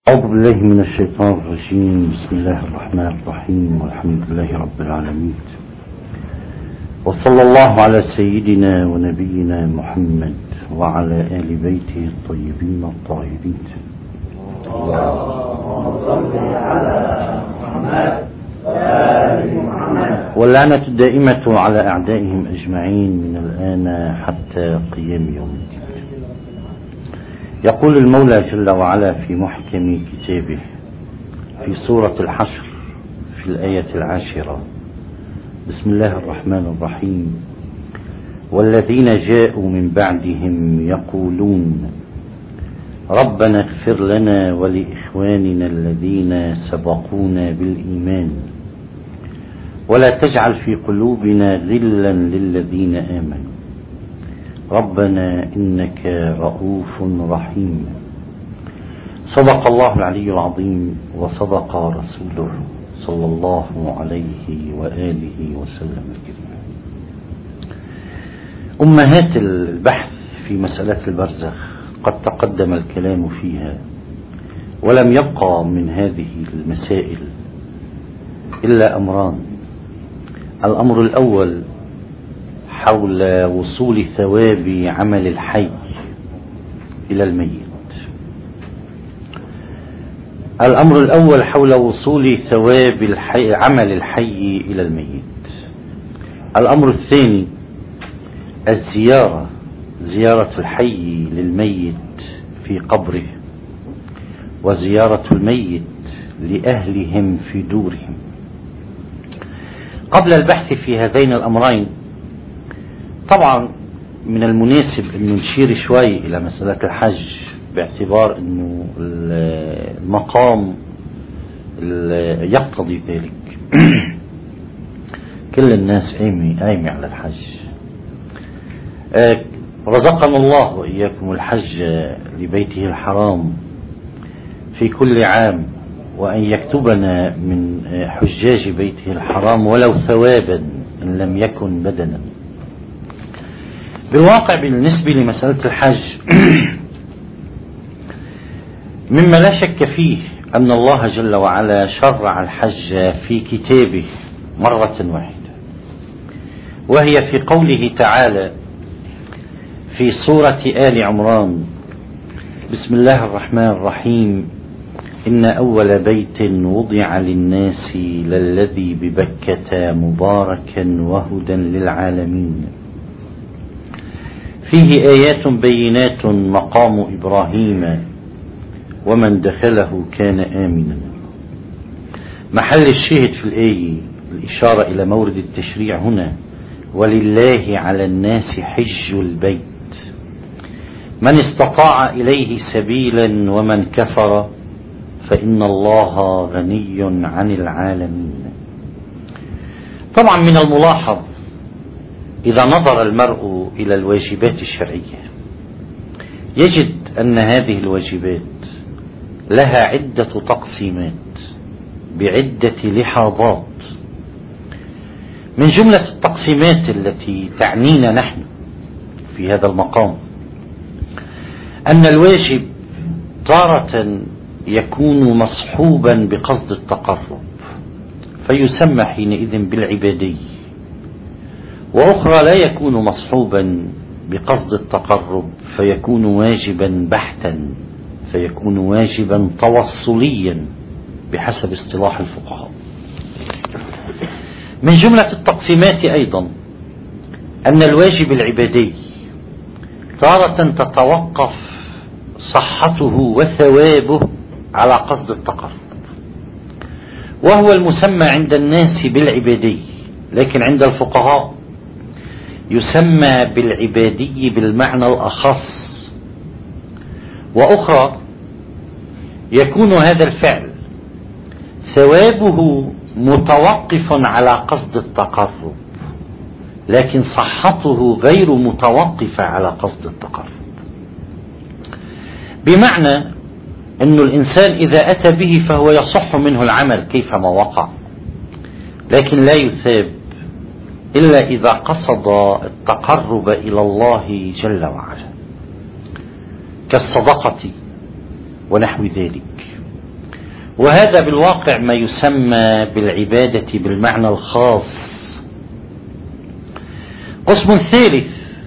أعوذ بالله من الشيطان الرجيم. بسم الله الرحمن الرحيم، والحمد لله رب العالمين، وصلى الله على سيدنا ونبينا محمد وعلى آل بيته الطيبين الطاهرين. واللعنة الدائمة على أعدائهم أجمعين من الآن حتى قيام يوم الدين. يقول المولى جل وعلا في محكم كتابه في سورة الحشر في الآية 10: بسم الله الرحمن الرحيم: والذين جاءوا من بعدهم يقولون ربنا اغفر لنا ولإخواننا الذين سبقونا بالإيمان ولا تجعل في قلوبنا غلا للذين آمنوا ربنا إنك رؤوف رحيم. صدق الله العلي العظيم وصدق رسوله صلى الله عليه وآله وسلم الكريم. أمهات البحث في مسألة البرزخ قد تقدم الكلام فيها، ولم يبقى من هذه المسائل إلا أمران. الأمر الأول حول وصول ثواب عمل الحي إلى الميت. الأمر الأول حول وصول ثواب عمل الحي إلى الميت. الأمر الثاني زيارة الحي للميت في قبره، وزيارة الميت لأهلهم في دورهم. قبل البحث في هذين الأمرين، طبعا من المناسب أن نشير شوي إلى مسألة الحج، باعتبار أنه المقام يقتضي ذلك. كل الناس قايمة على الحج. رزقنا الله وإياكم الحج لبيته الحرام في كل عام، وأن يكتبنا من حجاج بيته الحرام ولو ثوابا إن لم يكن بدنا. بالواقع بالنسبة لمسألة الحج مما لا شك فيه أن الله جل وعلا شرع الحج في كتابه مرة واحدة، وهي في قوله تعالى في سورة آل عمران: بسم الله الرحمن الرحيم: إن أول بيت وضع للناس للذي ببكة مباركا وهدى للعالمين فيه آيات بينات مقام إبراهيم ومن دخله كان آمنا. محل الشاهد في الآية الإشارة إلى مورد التشريع هنا: ولله على الناس حج البيت من استطاع إليه سبيلا ومن كفر فإن الله غني عن العالمين. طبعا من الملاحظ إذا نظر المرء إلى الواجبات الشرعية يجد أن هذه الواجبات لها عدة تقسيمات بعدة لحاظات. من جملة التقسيمات التي تعنينا نحن في هذا المقام أن الواجب تارة يكون مصحوبا بقصد التقرب فيسمى حينئذ بالعبادي، وأخرى لا يكون مصحوبا بقصد التقرب فيكون واجبا بحتا، فيكون واجبا توصليا بحسب اصطلاح الفقهاء. من جملة التقسيمات أيضا أن الواجب العبادي تارة تتوقف صحته وثوابه على قصد التقرب، وهو المسمى عند الناس بالعبادي، لكن عند الفقهاء يسمى بالعبادي بالمعنى الأخص. وأخرى يكون هذا الفعل ثوابه متوقف على قصد التقرب، لكن صحته غير متوقفة على قصد التقرب، بمعنى أن الإنسان إذا أتى به فهو يصح منه العمل كيفما وقع، لكن لا يثاب إلا إذا قصد التقرب إلى الله جل وعلا كالصدقة ونحو ذلك. وهذا بالواقع ما يسمى بالعبادة بالمعنى الخاص. قسم ثالث: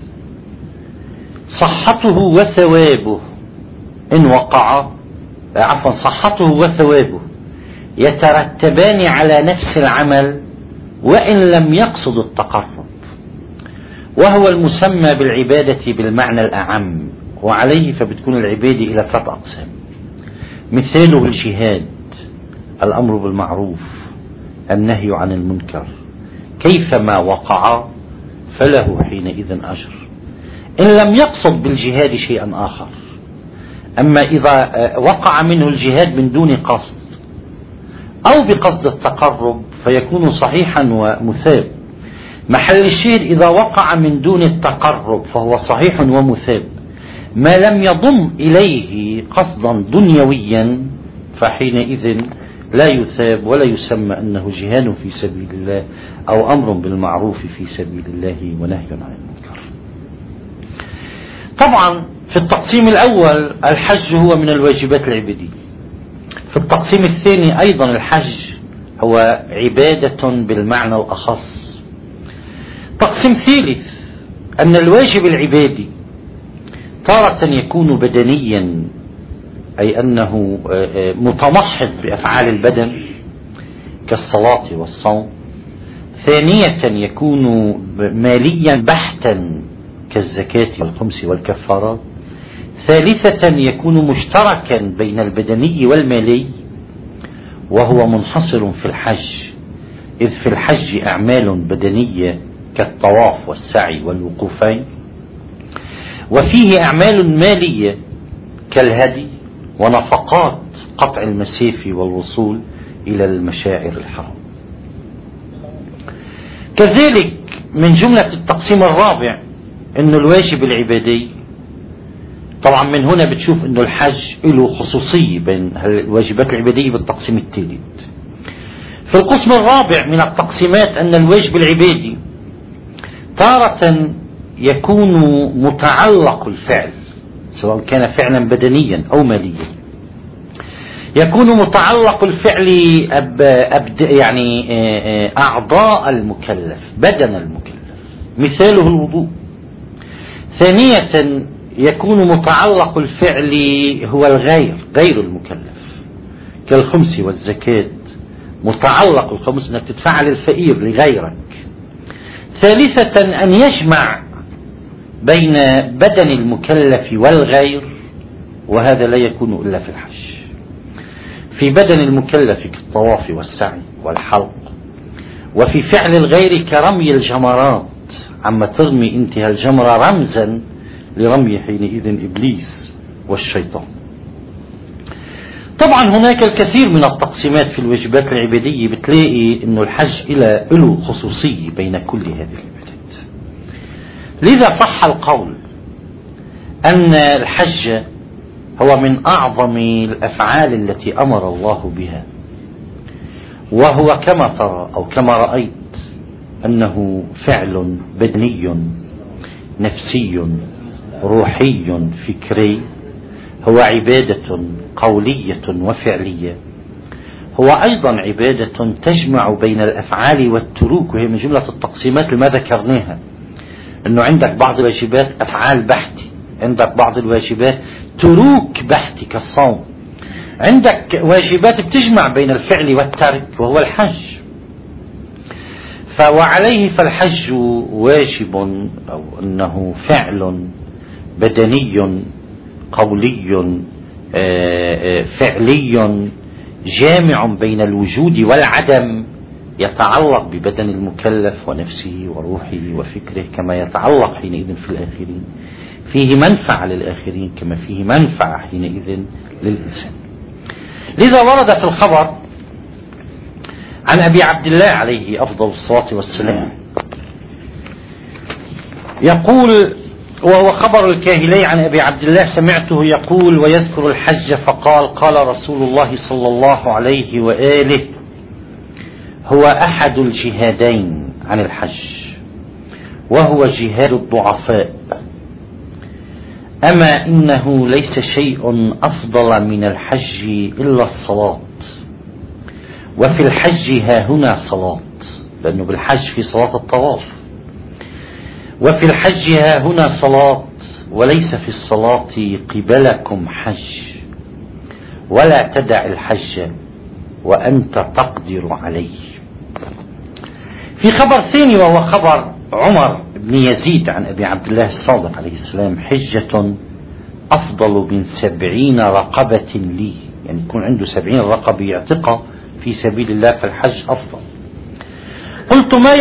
صحته وثوابه إن وقع، صحته وثوابه يترتبان على نفس العمل وإن لم يقصد التقرب، وهو المسمى بالعبادة بالمعنى الأعم، وعليه فبتكون العبادة إلى 3 أقسام. مثاله الجهاد، الأمر بالمعروف، النهي عن المنكر، كيفما وقع فله حينئذ أجر إن لم يقصد بالجهاد شيئا آخر. أما إذا وقع منه الجهاد من دون قصد أو بقصد التقرب فيكون صحيحا ومثاب. محل الشيء إذا وقع من دون التقرب فهو صحيح ومثاب، ما لم يضم إليه قصدا دنيويا فحينئذ لا يثاب ولا يسمى أنه جهاد في سبيل الله أو أمر بالمعروف في سبيل الله ونهي عن المنكر. طبعا في التقسيم الأول الحج هو من الواجبات العبادية. في التقسيم الثاني أيضا الحج هو عبادة بالمعنى الأخص. تقسيم ثالث أن الواجب العبادي تارة يكون بدنيا، أي أنه متمحض بأفعال البدن كالصلاة والصوم. ثانية يكون ماليا بحتا كالزكاة والخمس والكفارات. ثالثة يكون مشتركا بين البدني والمالي، وهو منحصر في الحج، إذ في الحج أعمال بدنية كالطواف والسعي والوقوفين، وفيه أعمال مالية كالهدي ونفقات قطع المسافة والوصول إلى المشاعر الحرام. كذلك من جملة التقسيم الرابع أن الواجب العبادي، طبعا من هنا بتشوف أن الحج له خصوصية بين الواجبات العبادية بالتقسيم الثالث. في القسم الرابع من التقسيمات أن الواجب العبادي تارة يكون متعلق الفعل، سواء كان فعلا بدنيا أو ماليا. يكون متعلق الفعل يعني أعضاء المكلف، بدن المكلف، مثاله الوضوء. ثانية يكون متعلق الفعل هو غير المكلف كالخمس والزكاة، متعلق الخمس أنك تدفع للفقير لغيرك. ثالثة أن يجمع بين بدن المكلف والغير، وهذا لا يكون إلا في الحج. في بدن المكلف كالطواف والسعي والحلق، وفي فعل الغير كرمي الجمرات، عما ترمي انت الجمرة رمزا لرمي حينئذ إبليس والشيطان. طبعا هناك الكثير من التقسيمات في الواجبات العبادية، بتلاقي أن الحج له خصوصية بين كل هذه العبادات. لذا صح القول أن الحج هو من أعظم الأفعال التي أمر الله بها، وهو كما ترى أو كما رأيت أنه فعل بدني نفسي روحي فكري، هو عبادة قولية وفعلية، هو أيضا عبادة تجمع بين الأفعال والتروك، وهي من جملة التقسيمات اللي ما ذكرناها، أنه عندك بعض الواجبات أفعال بحتة، عندك بعض الواجبات تروك بحتة كالصوم، عندك واجبات بتجمع بين الفعل والترك وهو الحج. وعليه فالحج واجب أو أنه فعل بدني قولي فعلي جامع بين الوجود والعدم، يتعلق ببدن المكلف ونفسه وروحه وفكره، كما يتعلق حينئذ في الآخرين، فيه منفعة للآخرين كما فيه منفعة حينئذ للإنسان. لذا ورد في الخبر عن أبي عبد الله عليه أفضل الصلاة والسلام يقول، وهو خبر الكاهلي عن أبي عبد الله، سمعته يقول ويذكر الحج فقال: قال رسول الله صلى الله عليه وآله: هو أحد الجهادين عن الحج، وهو جهاد الضعفاء، أما إنه ليس شيء أفضل من الحج إلا الصلاة، وفي الحج ها هنا صلاة، لأنه بالحج في صلاة الطواف. وفي الحج ها هنا صلاة، وليس في الصلاة قبلكم حج، ولا تدع الحج وأنت تقدر عليه. في خبر ثاني وهو خبر عمر بن يزيد عن أبي عبد الله الصادق عليه السلام: حجة أفضل من 70 رقبة لي، يعني يكون عنده 70 رقبة يعتقها في سبيل الله، فالحج أفضل. قلت ما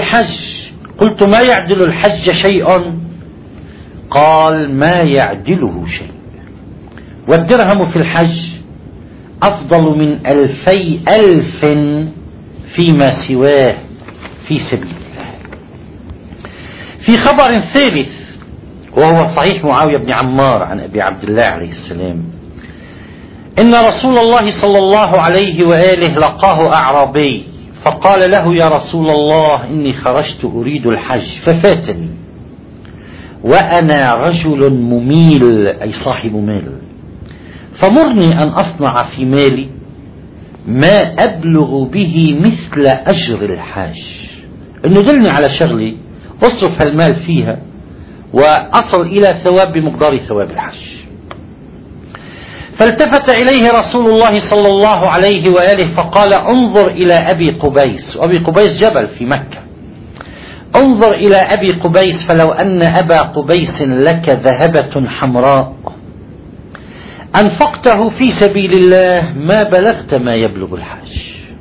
يعدل الحج شيء؟ قال ما يعدله شيء، والدرهم في الحج أفضل من 2000 فيما سواه في سبيل الله. في خبر ثالث وهو صحيح معاوية بن عمار عن أبي عبد الله عليه السلام: إن رسول الله صلى الله عليه وآله لقاه أعرابي فقال له: يا رسول الله، إني خرجت أريد الحج ففاتني، وأنا رجل مميل، أي صاحب مال، فمرني أن أصنع في مالي ما أبلغ به مثل أجر الحاج، إنه دلني على شغلي أصرف المال فيها وأصل إلى ثواب بمقدار ثواب الحج. فالتفت إليه رسول الله صلى الله عليه وآله فقال: انظر إلى أبي قبيس. وأبي قبيس جبل في مكة. انظر إلى أبي قبيس، فلو أن أبا قبيس لك ذهبة حمراء أنفقته في سبيل الله ما بلغت ما يبلغ الحاج.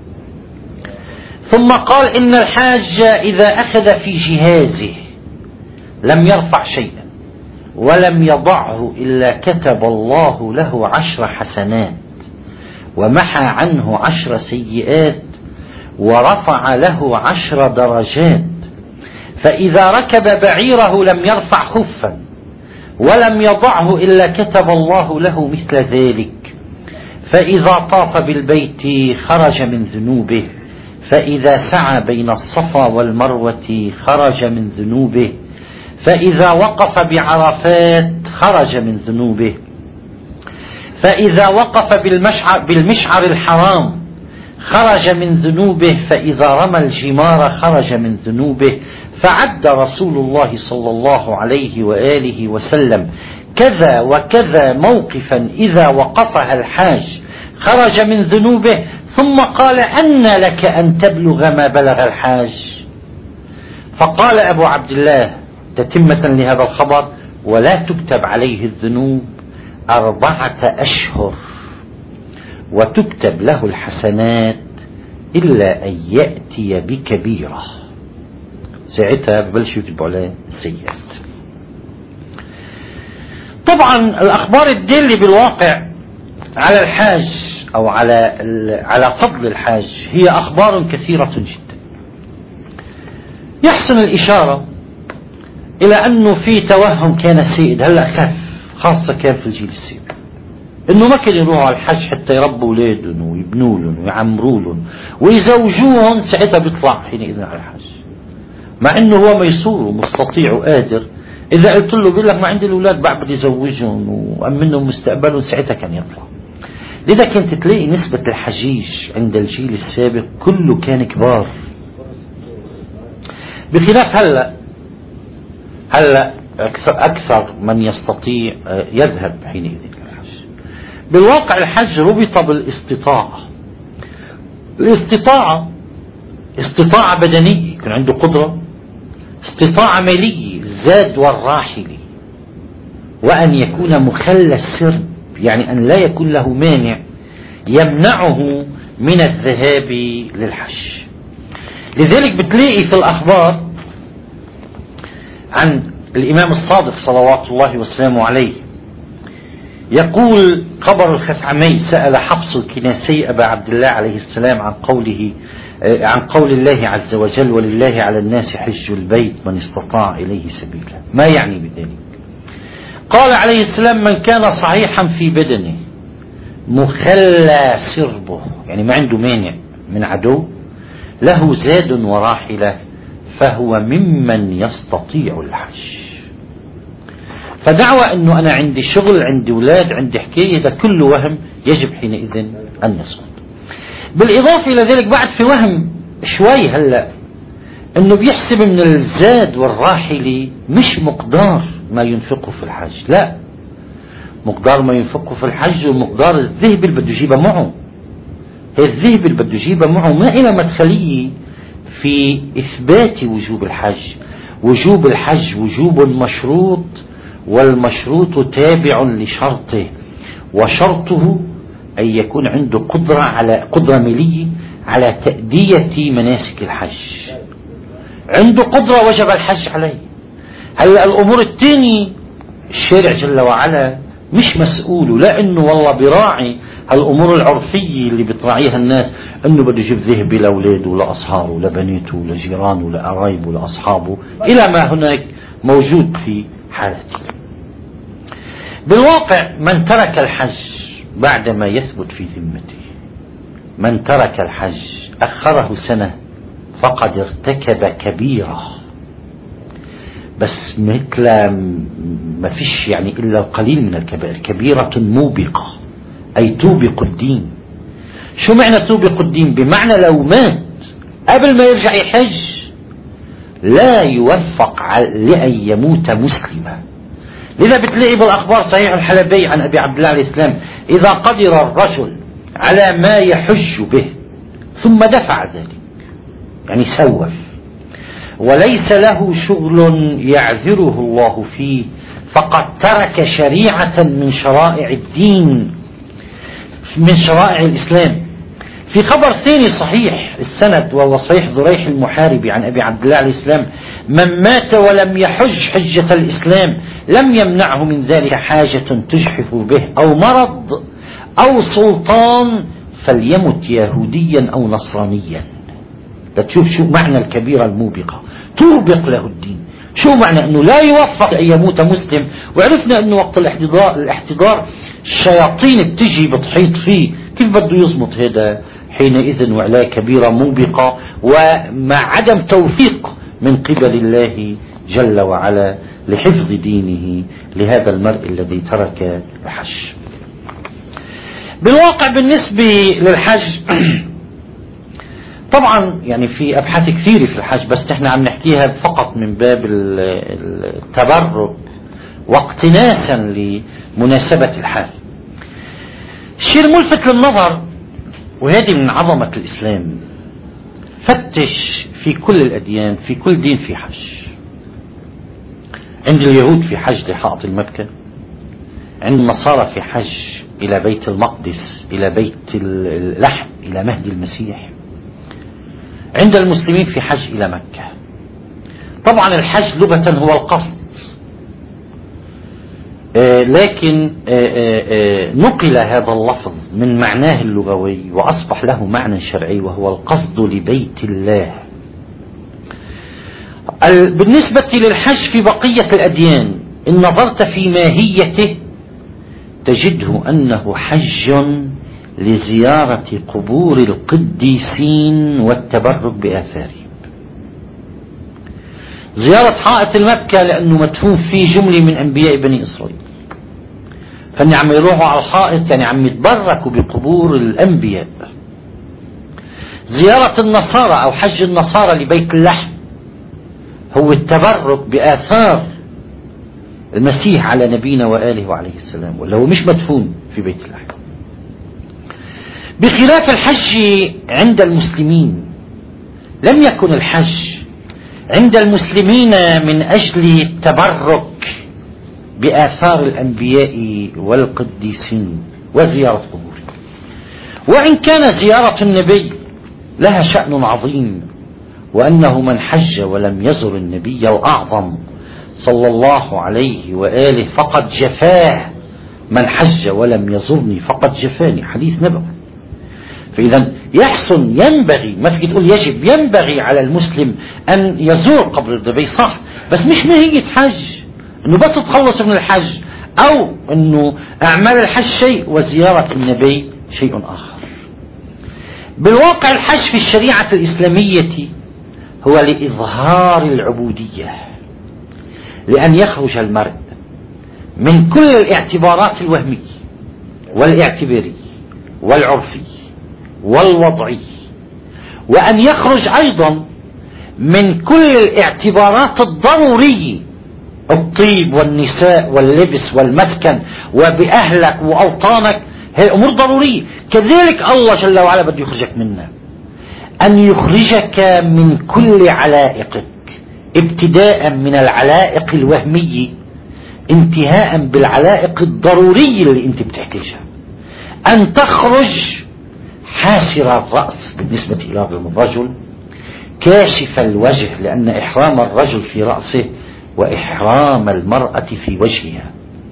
ثم قال: إن الحاج إذا أخذ في جهازه لم يرفع شيئا ولم يضعه إلا كتب الله له 10 حسنات ومحى عنه 10 سيئات ورفع له 10 درجات. فإذا ركب بعيره لم يرفع خفا ولم يضعه إلا كتب الله له مثل ذلك. فإذا طاف بالبيت خرج من ذنوبه، فإذا سعى بين الصفا والمروة خرج من ذنوبه، فإذا وقف بعرفات خرج من ذنوبه، فإذا وقف بالمشعر الحرام خرج من ذنوبه، فإذا رمى الجمار خرج من ذنوبه. فعد رسول الله صلى الله عليه وآله وسلم كذا وكذا موقفا إذا وقفها الحاج خرج من ذنوبه، ثم قال: أن لك أن تبلغ ما بلغ الحاج؟ فقال أبو عبد الله تتمة لهذا الخبر: ولا تكتب عليه الذنوب 4 أشهر وتكتب له الحسنات إلا أن يأتي بكبيرة، ساعتها ببلشوا يكتبوا عليه السيئات. طبعا الأخبار الدالة بالواقع على الحاج أو على فضل الحاج هي أخبار كثيرة جدا. يحسن الإشارة إلى أنه في توهم كان سائد، هلأ خف، خاصة كان في الجيل السابق، إنه ما كانوا يروحوا على الحج حتى يربوا أولادهم ويبنوا لهم ويعمروا لهم ويزوجوهم، ساعتها بيطلع حينئذ على الحج، مع إنه هو ميسور ومستطيع وقادر. إذا قلت له بيقول لك ما عندي الأولاد بعد بدي أزوجهم وأمنهم مستقبلهم، ساعتها كان يطلع. لذا كنت تلاقي نسبة الحجيج عند الجيل السابق كله كان كبار، بخلاف هلأ أكثر من يستطيع يذهب حينئذ للحج. بالواقع الحج ربط بالاستطاعة. الاستطاعة استطاعة بدنية يكون عنده قدرة، استطاعة مالية الزاد والراحل، وأن يكون مخلى السرب، يعني أن لا يكون له مانع يمنعه من الذهاب للحج. لذلك بتلاقي في الأخبار عن الإمام الصادق صلوات الله وسلامه عليه يقول: خبر الخثعمي سأل حفص الكناسي أبا عبد الله عليه السلام عن قول الله عز وجل: ولله على الناس حج البيت من استطاع إليه سبيلا. ما يعني بذلك؟ قال عليه السلام: من كان صحيحا في بدنه مخلى سربه، يعني ما عنده مانع من عدو، له زاد وراحلة، فهو ممن يستطيع الحج. فدعوى أنه أنا عندي شغل، عندي أولاد، عندي حكاية، هذا كله وهم، يجب حينئذ أن يسقط. بالإضافة إلى ذلك بعد في وهم شوي هلأ أنه بيحسب من الزاد والراحلة مش مقدار ما ينفقه في الحج، لا، مقدار ما ينفقه في الحج ومقدار الذهب اللي بده يجيبها معه. هي الذهب اللي بده يجيبها معه ما إلى مدخلية في إثبات وجوب الحج. وجوب الحج وجوب مشروط، والمشروط تابع لشرطه، وشرطه أن يكون عنده قدرة مالية على تأدية مناسك الحج. عنده قدرة وجب الحج عليه. هلا الأمور الثانية الشارع جل وعلا مش مسؤول، لا انه والله براعي هالامور العرفية اللي بتراعيها الناس، انه بده يجيب ذهب لاولاده لاصهاره لبنيته لجيرانه لقرايبه لاصحابه الى ما هناك موجود في حالته. بالواقع من ترك الحج بعدما يثبت في ذمته، من ترك الحج اخره سنة فقد ارتكب كبيرة، بس مثل ما فيش يعني إلا القليل من الكبائر، كبيرة موبقة أي توبق الدين. شو معنى توبق الدين؟ بمعنى لو مات قبل ما يرجع يحج لا يوفق لأن يموت مسلما. لذا بتلاقي بالأخبار صحيح الحلبي عن أبي عبد الله عليه السلام إذا قدر الرجل على ما يحج به ثم دفع ذلك، يعني سوف، وليس له شغل يعذره الله فيه، فقد ترك شريعة من شرائع الدين، من شرائع الإسلام. في خبر ثاني صحيح السند وهو صحيح ذريح المحاربي عن أبي عبد الله عليه السلام: من مات ولم يحج حجة الإسلام لم يمنعه من ذلك حاجة تجحف به أو مرض أو سلطان فليمت يهوديا أو نصرانيا. لتشوف شو معنى الكبيرة الموبقة، توبق له الدين. شو معنى أنه لا يوفق أن يموت مسلم؟ وعرفنا أنه وقت الاحتضار الشياطين بتجي بتحيط فيه، كيف بده يزمط هذا حينئذ؟ وعلاه كبيرة موبقة ومع عدم توفيق من قبل الله جل وعلا لحفظ دينه لهذا المرء الذي ترك الحج. بالواقع بالنسبة للحج طبعا يعني في أبحاث كثيرة في الحج، بس نحن عم نحكيها فقط من باب التبرك واقتناسا لمناسبة الحال. الشيء الملفت للنظر، وهذه من عظمة الإسلام، فتش في كل الأديان، في كل دين في حج. عند اليهود في حج لحائط المكة، عند النصارى في حج إلى بيت المقدس، إلى بيت اللحم، إلى مهدي المسيح، عند المسلمين في حج إلى مكة. طبعا الحج لغة هو القصد، لكن نقل هذا اللفظ من معناه اللغوي وأصبح له معنى شرعي وهو القصد لبيت الله. بالنسبة للحج في بقية الأديان إن نظرت في ماهيته تجده أنه حج لزيارة قبور القديسين والتبرك بآثارهم. زيارة حائط المكة لأنه مدفون فيه جملة من أنبياء بني إسرائيل، فإن عم يروحوا على الحائط يعني عم يتبركوا بقبور الأنبياء. زيارة النصارى أو حج النصارى لبيت اللحم هو التبرك بآثار المسيح على نبينا وآله وعليه السلام، ولا هو مش مدفون في بيت اللحم. بخلاف الحج عند المسلمين، لم يكن الحج عند المسلمين من أجل التبرك بآثار الأنبياء والقديسين وزيارة قبورهم، وإن كان زيارة النبي لها شأن عظيم، وأنه من حج ولم يزر النبي الأعظم صلى الله عليه وآله فقد جفاه، من حج ولم يزرني فقد جفاني، حديث نبوي. فإذا يحسن، ينبغي، ما فيك تقول يجب، ينبغي على المسلم أن يزور قبر النبي، صح، بس مش ماهية حج أنه بس تتخلص من الحج، أو أنه أعمال الحج شيء وزيارة النبي شيء آخر. بالواقع الحج في الشريعة الإسلامية هو لإظهار العبودية، لأن يخرج المرء من كل الاعتبارات الوهمية والاعتبارية والعرفية والوضعي، وأن يخرج أيضا من كل الاعتبارات الضرورية، الطيب والنساء واللبس والمسكن وبأهلك وأوطانك، هي أمور ضرورية. كذلك الله جل وعلا بده يخرجك منها، أن يخرجك من كل علائقك، ابتداء من العلائق الوهمية انتهاء بالعلائق الضرورية اللي انت بتحتاجها. أن تخرج حاسر الرأس بالنسبة إلى الرجل، كاشف الوجه، لأن إحرام الرجل في رأسه وإحرام المرأة في وجهها،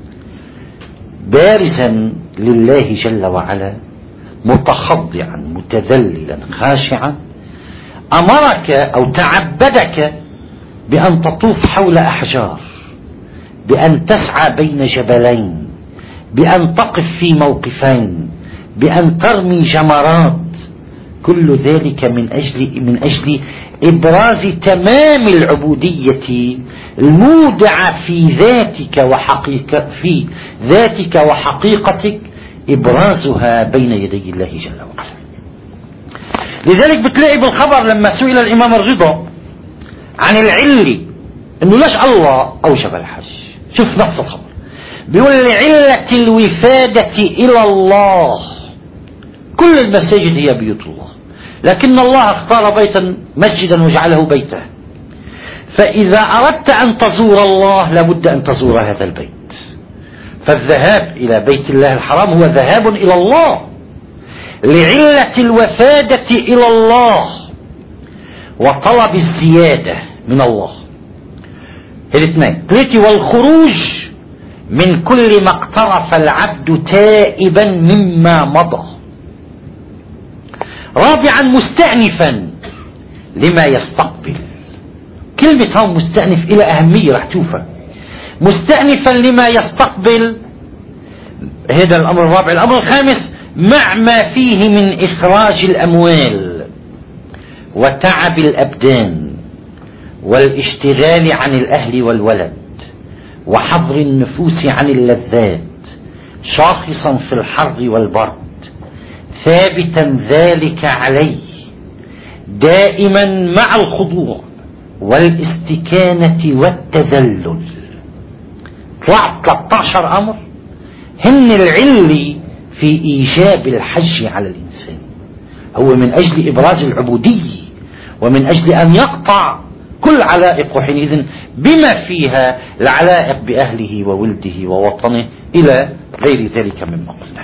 بارزا لله جل وعلا، متخضعا متذللا خاشعا. أمرك أو تعبدك بأن تطوف حول أحجار، بأن تسعى بين جبلين، بأن تقف في موقفين، بأن ترمي جمرات، كل ذلك من أجل إبراز تمام العبودية المودعة في ذاتك وحقيقتك، إبرازها بين يدي الله جل وعلا. لذلك بتلاقي بالخبر لما سئل الإمام الرضا عن العلة إنه ليش الله أوجب الحج، شوف نص الخبر بيقول لعلة الوفادة إلى الله. كل المساجد هي بيوت الله، لكن الله اختار بيتا مسجدا وجعله بيته، فإذا أردت أن تزور الله لابد أن تزور هذا البيت. فالذهاب إلى بيت الله الحرام هو ذهاب إلى الله، لعلة الوفادة إلى الله وطلب الزيادة من الله. الاثنين. ثلاثة، والخروج من كل ما اقترف العبد تائبا مما مضى. رابعا، مستأنفا لما يستقبل. كلمة هون مستأنف إلى أهمية رح تشوفها. مستأنفا لما يستقبل، هذا الأمر الرابع. الأمر الخامس، مع ما فيه من إخراج الأموال وتعب الأبدان والاشتغال عن الأهل والولد وحظر النفوس عن اللذات، شاخصا في الحر والبرد، ثابتا ذلك عليه، دائما مع الخضوع والاستكانة والتذلل. طلعت 13 أمر هن العلة في إيجاب الحج على الإنسان، هو من أجل إبراز العبودية ومن أجل أن يقطع كل علائق، حينئذ بما فيها العلائق بأهله وولده ووطنه إلى غير ذلك مما قلنا.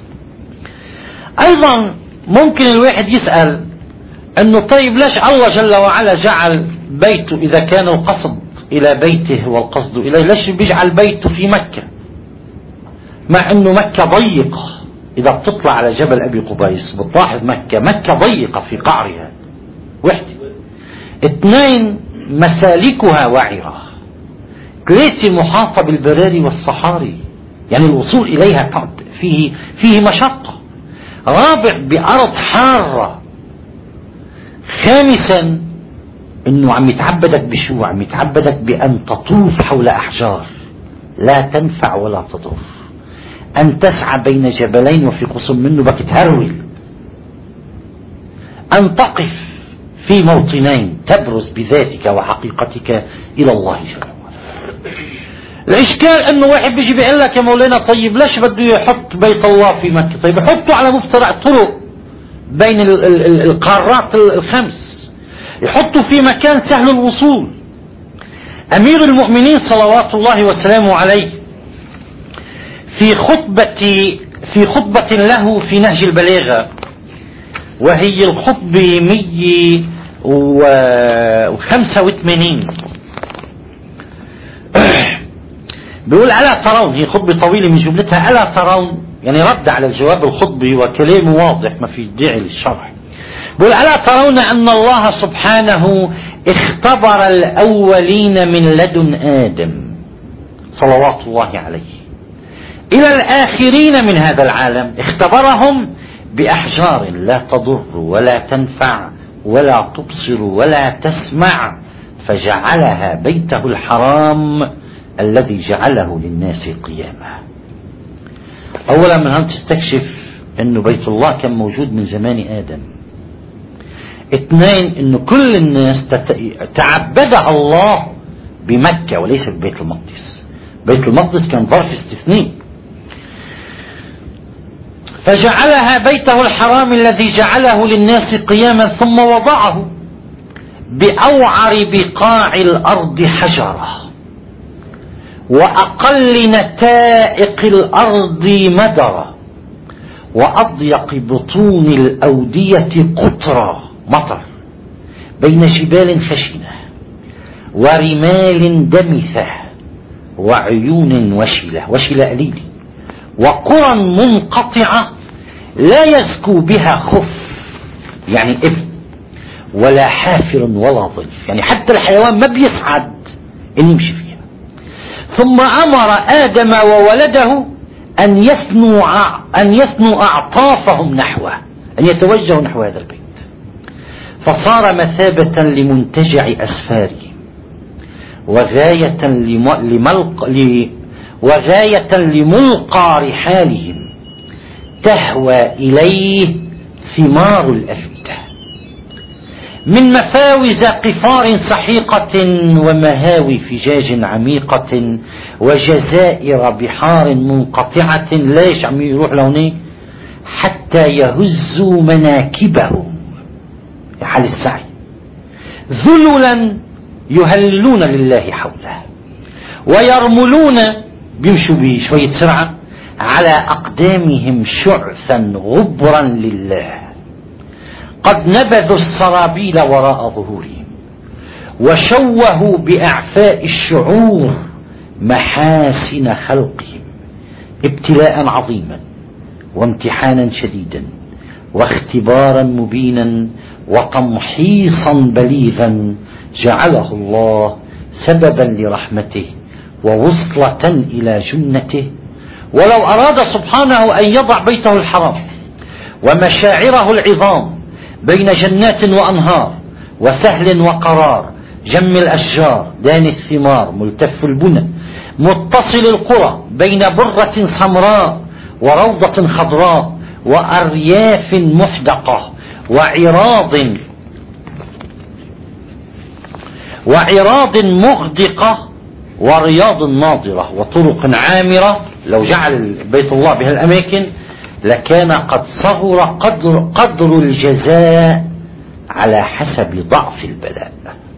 أيضا ممكن الواحد يسأل أنه طيب ليش الله جل وعلا جعل بيته، إذا كان القصد إلى بيته والقصد إليه، ليش بيجعل بيته في مكة، مع أنه مكة ضيقة؟ إذا بتطلع على جبل أبي قبيس بتلاحظ مكة ضيقة في قعرها، واحدة. اثنين، مسالكها وعرة. ثلاثة، محاطة بالبراري والصحاري، يعني الوصول إليها فيه مشقة. رابع، بأرض حارة. خامسا، انه عم يتعبدك بشو؟ عم يتعبدك بأن تطوف حول أحجار لا تنفع ولا تضر، أن تسعى بين جبلين وفي قسم منه بك تهرول، أن تقف في موطنين تبرز بذاتك وحقيقتك إلى الله جل وعلا. الإشكال أنه واحد بيجي بيقول لك يا مولانا طيب ليش بده يحط بيت الله في مكة؟ طيب يحطه على مفترق طرق بين القارات الخمس، يحطه في مكان سهل الوصول. أمير المؤمنين صلوات الله وسلامه عليه في خطبة له في نهج البلاغة، وهي الخطبة 185، بيقول ألا ترون، هي خطبة طويلة من جملتها ألا ترون، يعني رد على الجواب الخطبي وكلامه واضح ما في داعي للشرح. بيقول ألا ترون أن الله سبحانه اختبر الأولين من لدن آدم صلوات الله عليه إلى الآخرين من هذا العالم، اختبرهم بأحجار لا تضر ولا تنفع ولا تبصر ولا تسمع، فجعلها بيته الحرام الذي جعله للناس قياما. أولا من هم تستكشف انه بيت الله كان موجود من زمان آدم. 2 انه كل الناس تعبدها الله بمكة وليس ببيت المقدس. بيت المقدس كان ظرف استثنائي، فجعلها بيته الحرام الذي جعله للناس قياما، ثم وضعه بأوعر بقاع الأرض حجرة وأقل نتائق الأرض مدرة وأضيق بطون الأودية قطرة مطر بين جبال خشنة ورمال دمثة وعيون وشلة قليلة وقرى منقطعة لا يزكو بها خف يعني ابن ولا حافر ولا ضيف، يعني حتى الحيوان ما بيسعد ان يمشي فيها. ثم امر ادم وولده ان يثنوا اعطافهم نحوه، ان يتوجهوا نحو هذا البيت، فصار مثابة لمنتجع اسفارهم وغاية لملقى رحالهم تهوى إليه ثمار الأفئدة، من مفاوز قفار سحيقة ومهاوي فجاج عميقة وجزائر بحار منقطعة. ليش عم يروح لهونيك؟ حتى يهزوا مناكبهم في حال السعي ذللا يهللون لله حوله ويرملون بيمشوا بشوية سرعة على أقدامهم شعثا غبرا لله، قد نبذوا السرابيل وراء ظهورهم وشوهوا بأعفاء الشعور محاسن خلقهم، ابتلاء عظيما وامتحانا شديدا واختبارا مبينا وتمحيصا بليغا جعله الله سببا لرحمته ووصلة إلى جنته. ولو أراد سبحانه أن يضع بيته الحرام ومشاعره العظام بين جنات وأنهار وسهل وقرار جم الأشجار داني الثمار ملتف البنى متصل القرى بين برة سمراء وروضة خضراء وأرياف محدقة وعراض مغدقة ورياض ناضرة وطرق عامرة، لو جعل بيت الله بهالأماكن لكان قد صغر قدر الجزاء على حسب ضعف البلاء.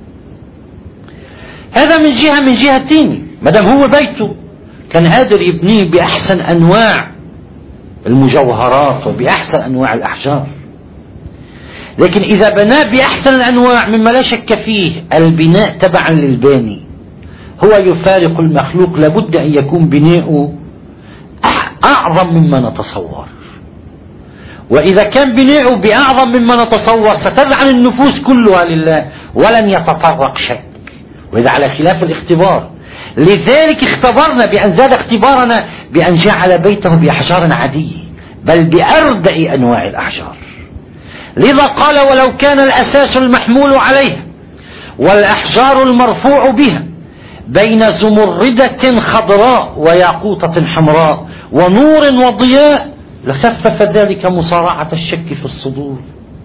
هذا من جهة. من جهة تانية مدام هو بيته كان قادر يبنيه بأحسن أنواع المجوهرات وبأحسن أنواع الأحجار، لكن إذا بناه بأحسن الأنواع مما لا شك فيه البناء تبعا للباني هو يفارق المخلوق، لابد أن يكون بناؤه أعظم مما نتصور، وإذا كان بناؤه بأعظم مما نتصور ستذعن النفوس كلها لله ولن يتطرق شك، وإذا على خلاف الاختبار. لذلك اختبرنا بأن زاد اختبارنا بأن جعل بيته بأحجار عادية بل بأردأ أنواع الأحجار. لذا قال ولو كان الأساس المحمول عليها والأحجار المرفوع بها بين زمردة خضراء وياقوتة حمراء ونور وضياء لخفف ذلك مصارعة الشك في الصدور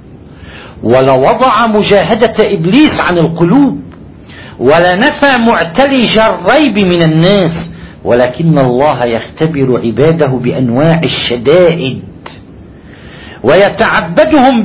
ولوضع مجاهدة إبليس عن القلوب ولنفى معتلج الريب من الناس، ولكن الله يختبر عباده بأنواع الشدائد ويتعبدهم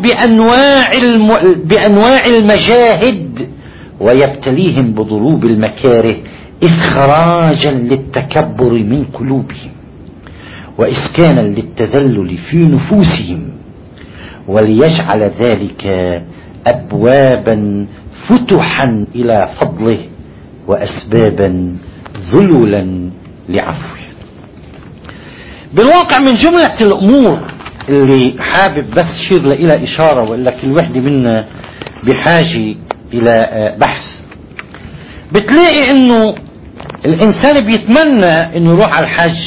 بأنواع المجاهد ويبتليهم بضروب المكاره إخراجا للتكبر من قلوبهم وإسكانا للتذلل في نفوسهم، وليجعل ذلك أبوابا فتحا إلى فضله وأسبابا ذللا لعفوه. بالواقع من جملة الأمور اللي حابب بس شير إلى إشارة، وإلا كل وحدة منا بحاجة إلى بحث، بتلاقي إنه الإنسان بيتمنى إنه يروح على الحج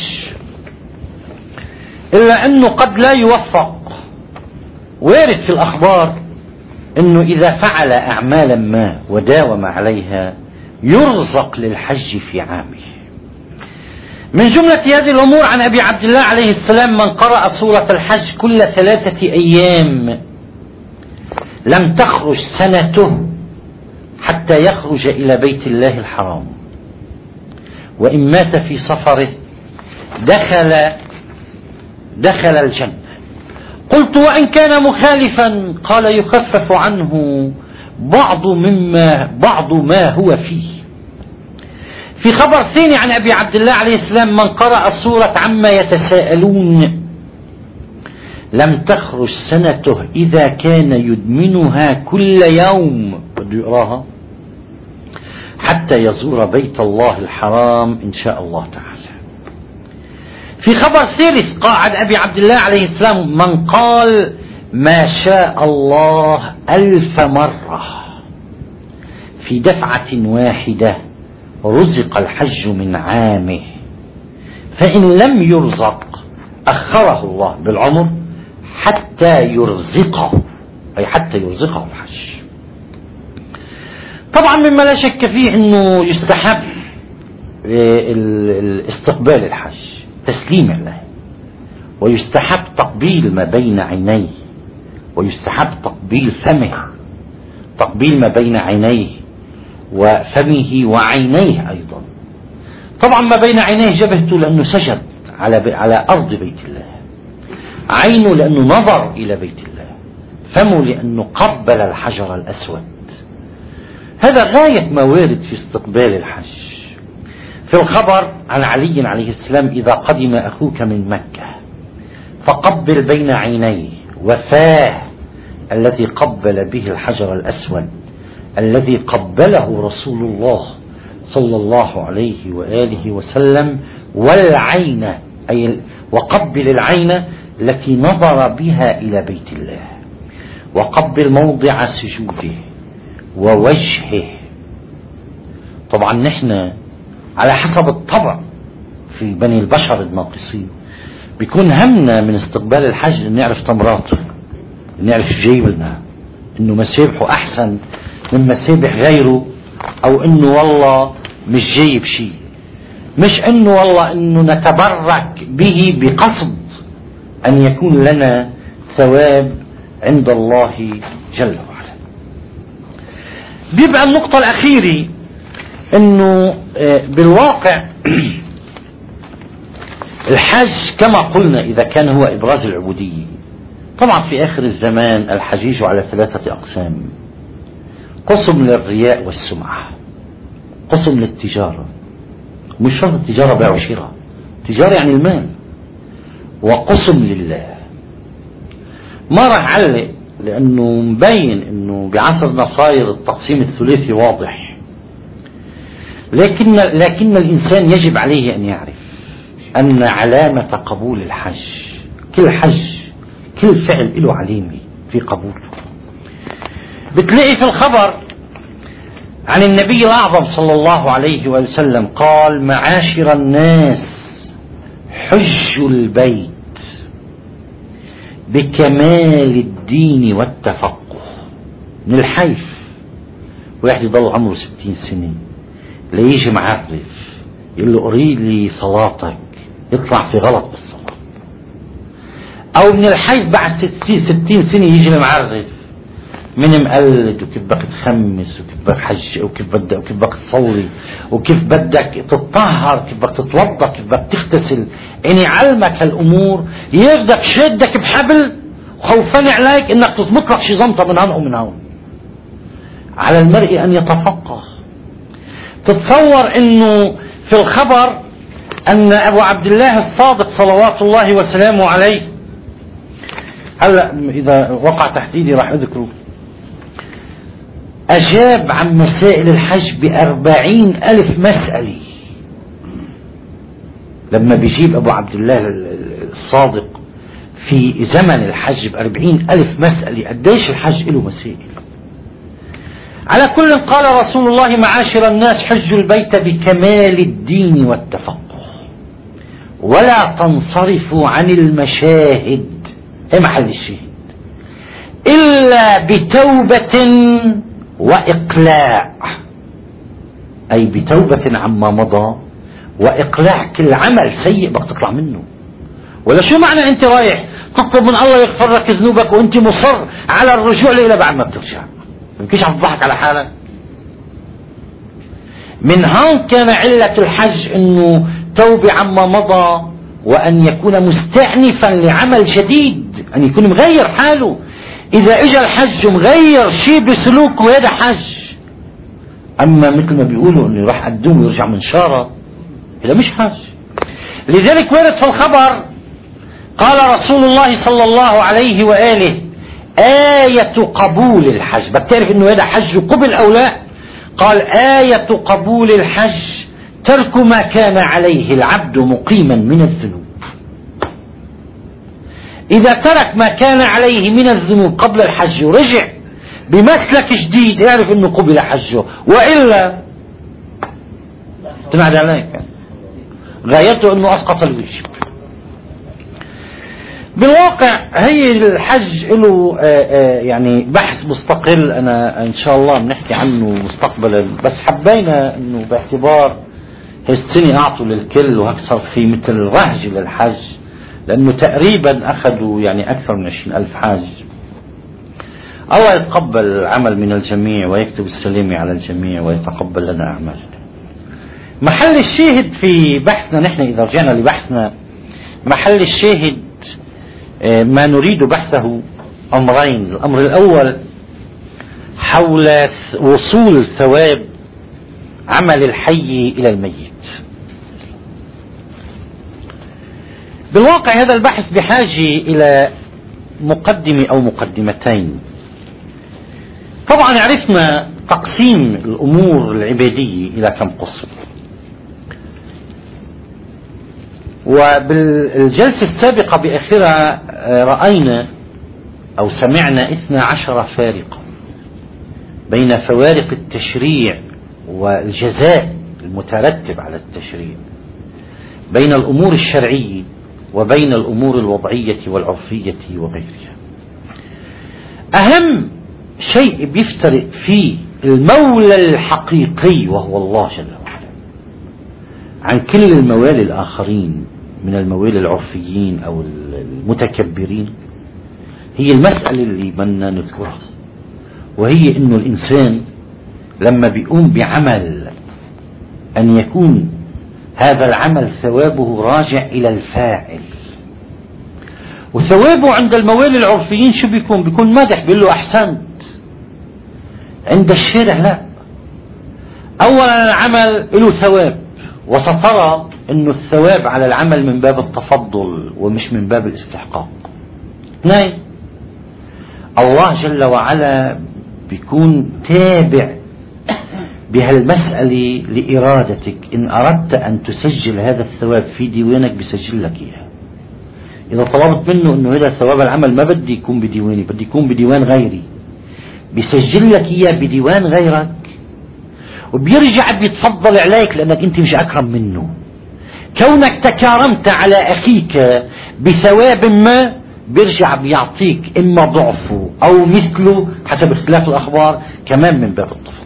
إلا إنه قد لا يوفق. وارد في الأخبار إنه إذا فعل أعمالا ما وداوم عليها يرزق للحج في عامه. من جملة هذه الأمور عن أبي عبد الله عليه السلام: من قرأ سورة الحج كل 3 أيام لم تخرج سنته حتى يخرج إلى بيت الله الحرام، وإن مات في سفره دخل الجنة. قلت: وإن كان مخالفا؟ قال: يخفف عنه بعض ما هو فيه. في خبر ثاني عن أبي عبد الله عليه السلام: من قرأ سورة عما يتساءلون لم تخرج سنته إذا كان يدمنها كل يوم، بده يقراها حتى يزور بيت الله الحرام إن شاء الله تعالى. في خبر ثالث عن أبي عبد الله عليه السلام: من قال ما شاء الله 1000 مرة في دفعة واحدة رزق الحج من عامه، فإن لم يرزق أخره الله بالعمر حتى يرزقه، أي حتى يرزقه الحج. طبعا مما لا شك فيه أنه يستحب استقبال الحج، تسليم له، ويستحب تقبيل ما بين عينيه، ويستحب تقبيل فمه، تقبيل ما بين عينيه وفمه وعينيه أيضا. طبعا ما بين عينيه جبهته لأنه سجد على أرض بيت الله، عينه لأنه نظر إلى بيت الله، فمه لأنه قبل الحجر الأسود. هذا غاية ما وارد في استقبال الحج. في الخبر عن علي عليه السلام: إذا قدم أخوك من مكة فقبل بين عينيه وفاه الذي قبل به الحجر الأسود الذي قبله رسول الله صلى الله عليه وآله وسلم، والعين، أي وقبل العين التي نظر بها إلى بيت الله، وقبل موضع سجوده ووجهه. طبعا نحن على حسب الطبع في بني البشر الناقصين بيكون همنا من استقبال الحج ان نعرف تمراته، نعرف جيبنا، انه مسابحه احسن من مسابح غيره، او انه والله مش جايب شيء، مش انه والله انه نتبرك به بقصد ان يكون لنا ثواب عند الله جل وعلا. بيبقى النقطة الأخيرة انه بالواقع الحج كما قلنا إذا كان هو إبراز العبودية، طبعا في آخر الزمان الحجيج على 3 أقسام: قسم للرياء والسمعة، قسم للتجارة، مش شرط التجارة بيع وشراء، تجارة يعني المال، وقسم لله. ما راح علق لأنه مبين أنه بعصرنا صاير التقسيم الثلاثي واضح، لكن الإنسان يجب عليه أن يعرف أن علامة قبول الحج، كل حج كل فعل له علامة في قبوله. بتلاقي في الخبر عن النبي الأعظم صلى الله عليه وسلم قال: معاشر الناس حج البيت بكمال الدين والتفقه. من الحيف واحد يضل عمره 60 سنة ليجي معرف يقول له أريد لي صلاتك، يطلع في غلط بالصلاة. أو من الحيف بعد 60 سنة يجي المعرف من مقلد، وكيف بدك تخمس، وكيف بدك حج، وكيف بدك تصلي، وكيف بدك تطهر، كيف بدك تتوضا، كيف بدك تغتسل، يعني علمك هالامور، ياخدك شدك بحبل خوفا عليك انك تضبط لك شي زمطه من هون او من هون. على المرء ان يتفقه. تتصور انه في الخبر ان ابو عبد الله الصادق صلوات الله وسلامه عليه، هلا اذا وقع تحديدي راح اذكره، أجاب عن مسائل الحج ب40,000 مسألة. لما بيجيب أبو عبد الله الصادق في زمن الحج ب40,000 مسألة، قديش الحج له مسائل. على كل قال رسول الله: معاشر الناس حجوا البيت بكمال الدين والتفقه، ولا تنصرفوا عن المشاهد، هي محل الشهد، إلا بتوبة وإقلاع، أي بتوبة عما مضى وإقلاع كل عمل سيء بدك تطلع منه. ولا شو معنى أنت رايح تطلب من الله يغفر لك ذنوبك وأنت مصر على الرجوع له بعد ما بترجع؟ يمكنش عم تضحك على حالك. من هون كان علة الحج أنه توبة عما مضى، وأن يكون مستأنفا لعمل جديد، أن يكون مغير حاله. إذا إجا الحج مغير شيء بسلوكه هذا حج. أما مثل ما بيقولوا أنه راح أقدم ويرجع من شارة، هذا مش حج. لذلك ورد في الخبر قال رسول الله صلى الله عليه وآله: آية قبول الحج. بدك تعرف أنه هذا حج قبل أو لا؟ قال: آية قبول الحج ترك ما كان عليه العبد مقيما من الذنوب. إذا ترك ما كان عليه من الذنوب قبل الحج ورجع بمسلك جديد يعرف أنه قبل حجه، وإلا تنعد عليك غايته أنه أسقط الواجب. بالواقع هي الحج له يعني بحث مستقل، أنا إن شاء الله بنحكي عنه مستقبلا، بس حبينا أنه باعتبار السنة أعطوا للكل وهيك صار في مثل رهج للحج، لأنه تقريبا أخذوا يعني أكثر من 20,000 حاج. الله يتقبل العمل من الجميع ويكتب السلامة على الجميع ويتقبل لنا أعمالنا. محل الشاهد في بحثنا نحن، إذا رجعنا لبحثنا، محل الشاهد ما نريد بحثه أمرين. الأمر الأول حول وصول ثواب عمل الحي إلى الميت. بالواقع هذا البحث بحاجة إلى مقدمة أو مقدمتين. طبعا عرفنا تقسيم الأمور العبادية إلى كم قسم، وبالجلسة السابقة بآخرها رأينا أو سمعنا 12 فارقة بين فوارق التشريع والجزاء المترتب على التشريع، بين الأمور الشرعية وبين الأمور الوضعية والعرفية وغيرها. أهم شيء بيفترق فيه المولى الحقيقي وهو الله جل وعلا عن كل الموالي الآخرين من الموالي العرفيين أو المتكبرين، هي المسألة اللي بدنا نذكرها، وهي إنه الإنسان لما بيقوم بعمل أن يكون هذا العمل ثوابه راجع إلى الفاعل. وثوابه عند الموالي العرفيين شو بيكون؟ بيكون مدح، بيقول له أحسنت. عند الشارع لا. أولا العمل له ثواب، وسترى أنه الثواب على العمل من باب التفضل ومش من باب الاستحقاق. اثنين، الله جل وعلا بيكون تابع بهالمسألة لإرادتك. إن أردت أن تسجل هذا الثواب في ديوانك بيسجل لك إياه. إذا طلبت منه أنه هذا ثواب العمل ما بدي يكون بديواني، بدي يكون بديوان غيري، بيسجل لك إياه بديوان غيرك، وبيرجع بيتفضل عليك لأنك أنت مش أكرم منه. كونك تكارمت على أخيك بثواب ما بيرجع بيعطيك إما ضعفه أو مثله حسب اختلاف الأخبار، كمان من باب التفضل.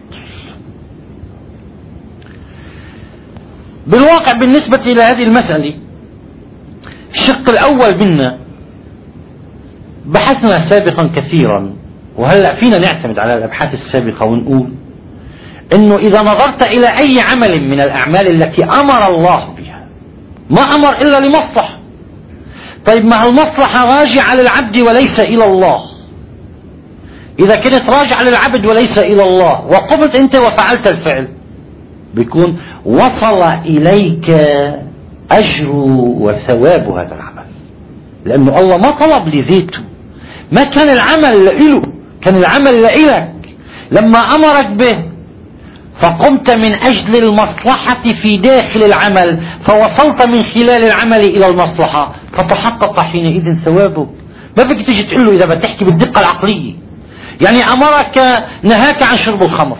بالواقع بالنسبة إلى هذه المسألة الشق الأول منا بحثنا سابقا كثيرا، وهلأ فينا نعتمد على الأبحاث السابقة ونقول إنه إذا نظرت إلى أي عمل من الأعمال التي أمر الله بها، ما أمر إلا لمصلحة. طيب ما المصلحة راجعة للعبد وليس إلى الله. إذا كانت راجعة للعبد وليس إلى الله وقمت أنت وفعلت الفعل، بيكون وصل إليك أجر وثواب هذا العمل، لأنه الله ما طلب لذاته، ما كان العمل له، كان العمل لإلك. لما أمرك به فقمت من أجل المصلحة في داخل العمل، فوصلت من خلال العمل إلى المصلحة، فتحقق حينئذ ثوابك. ما بدك تيجي تقول له إذا بتحكي بالدقة العقلية، يعني أمرك نهاك عن شرب الخمر،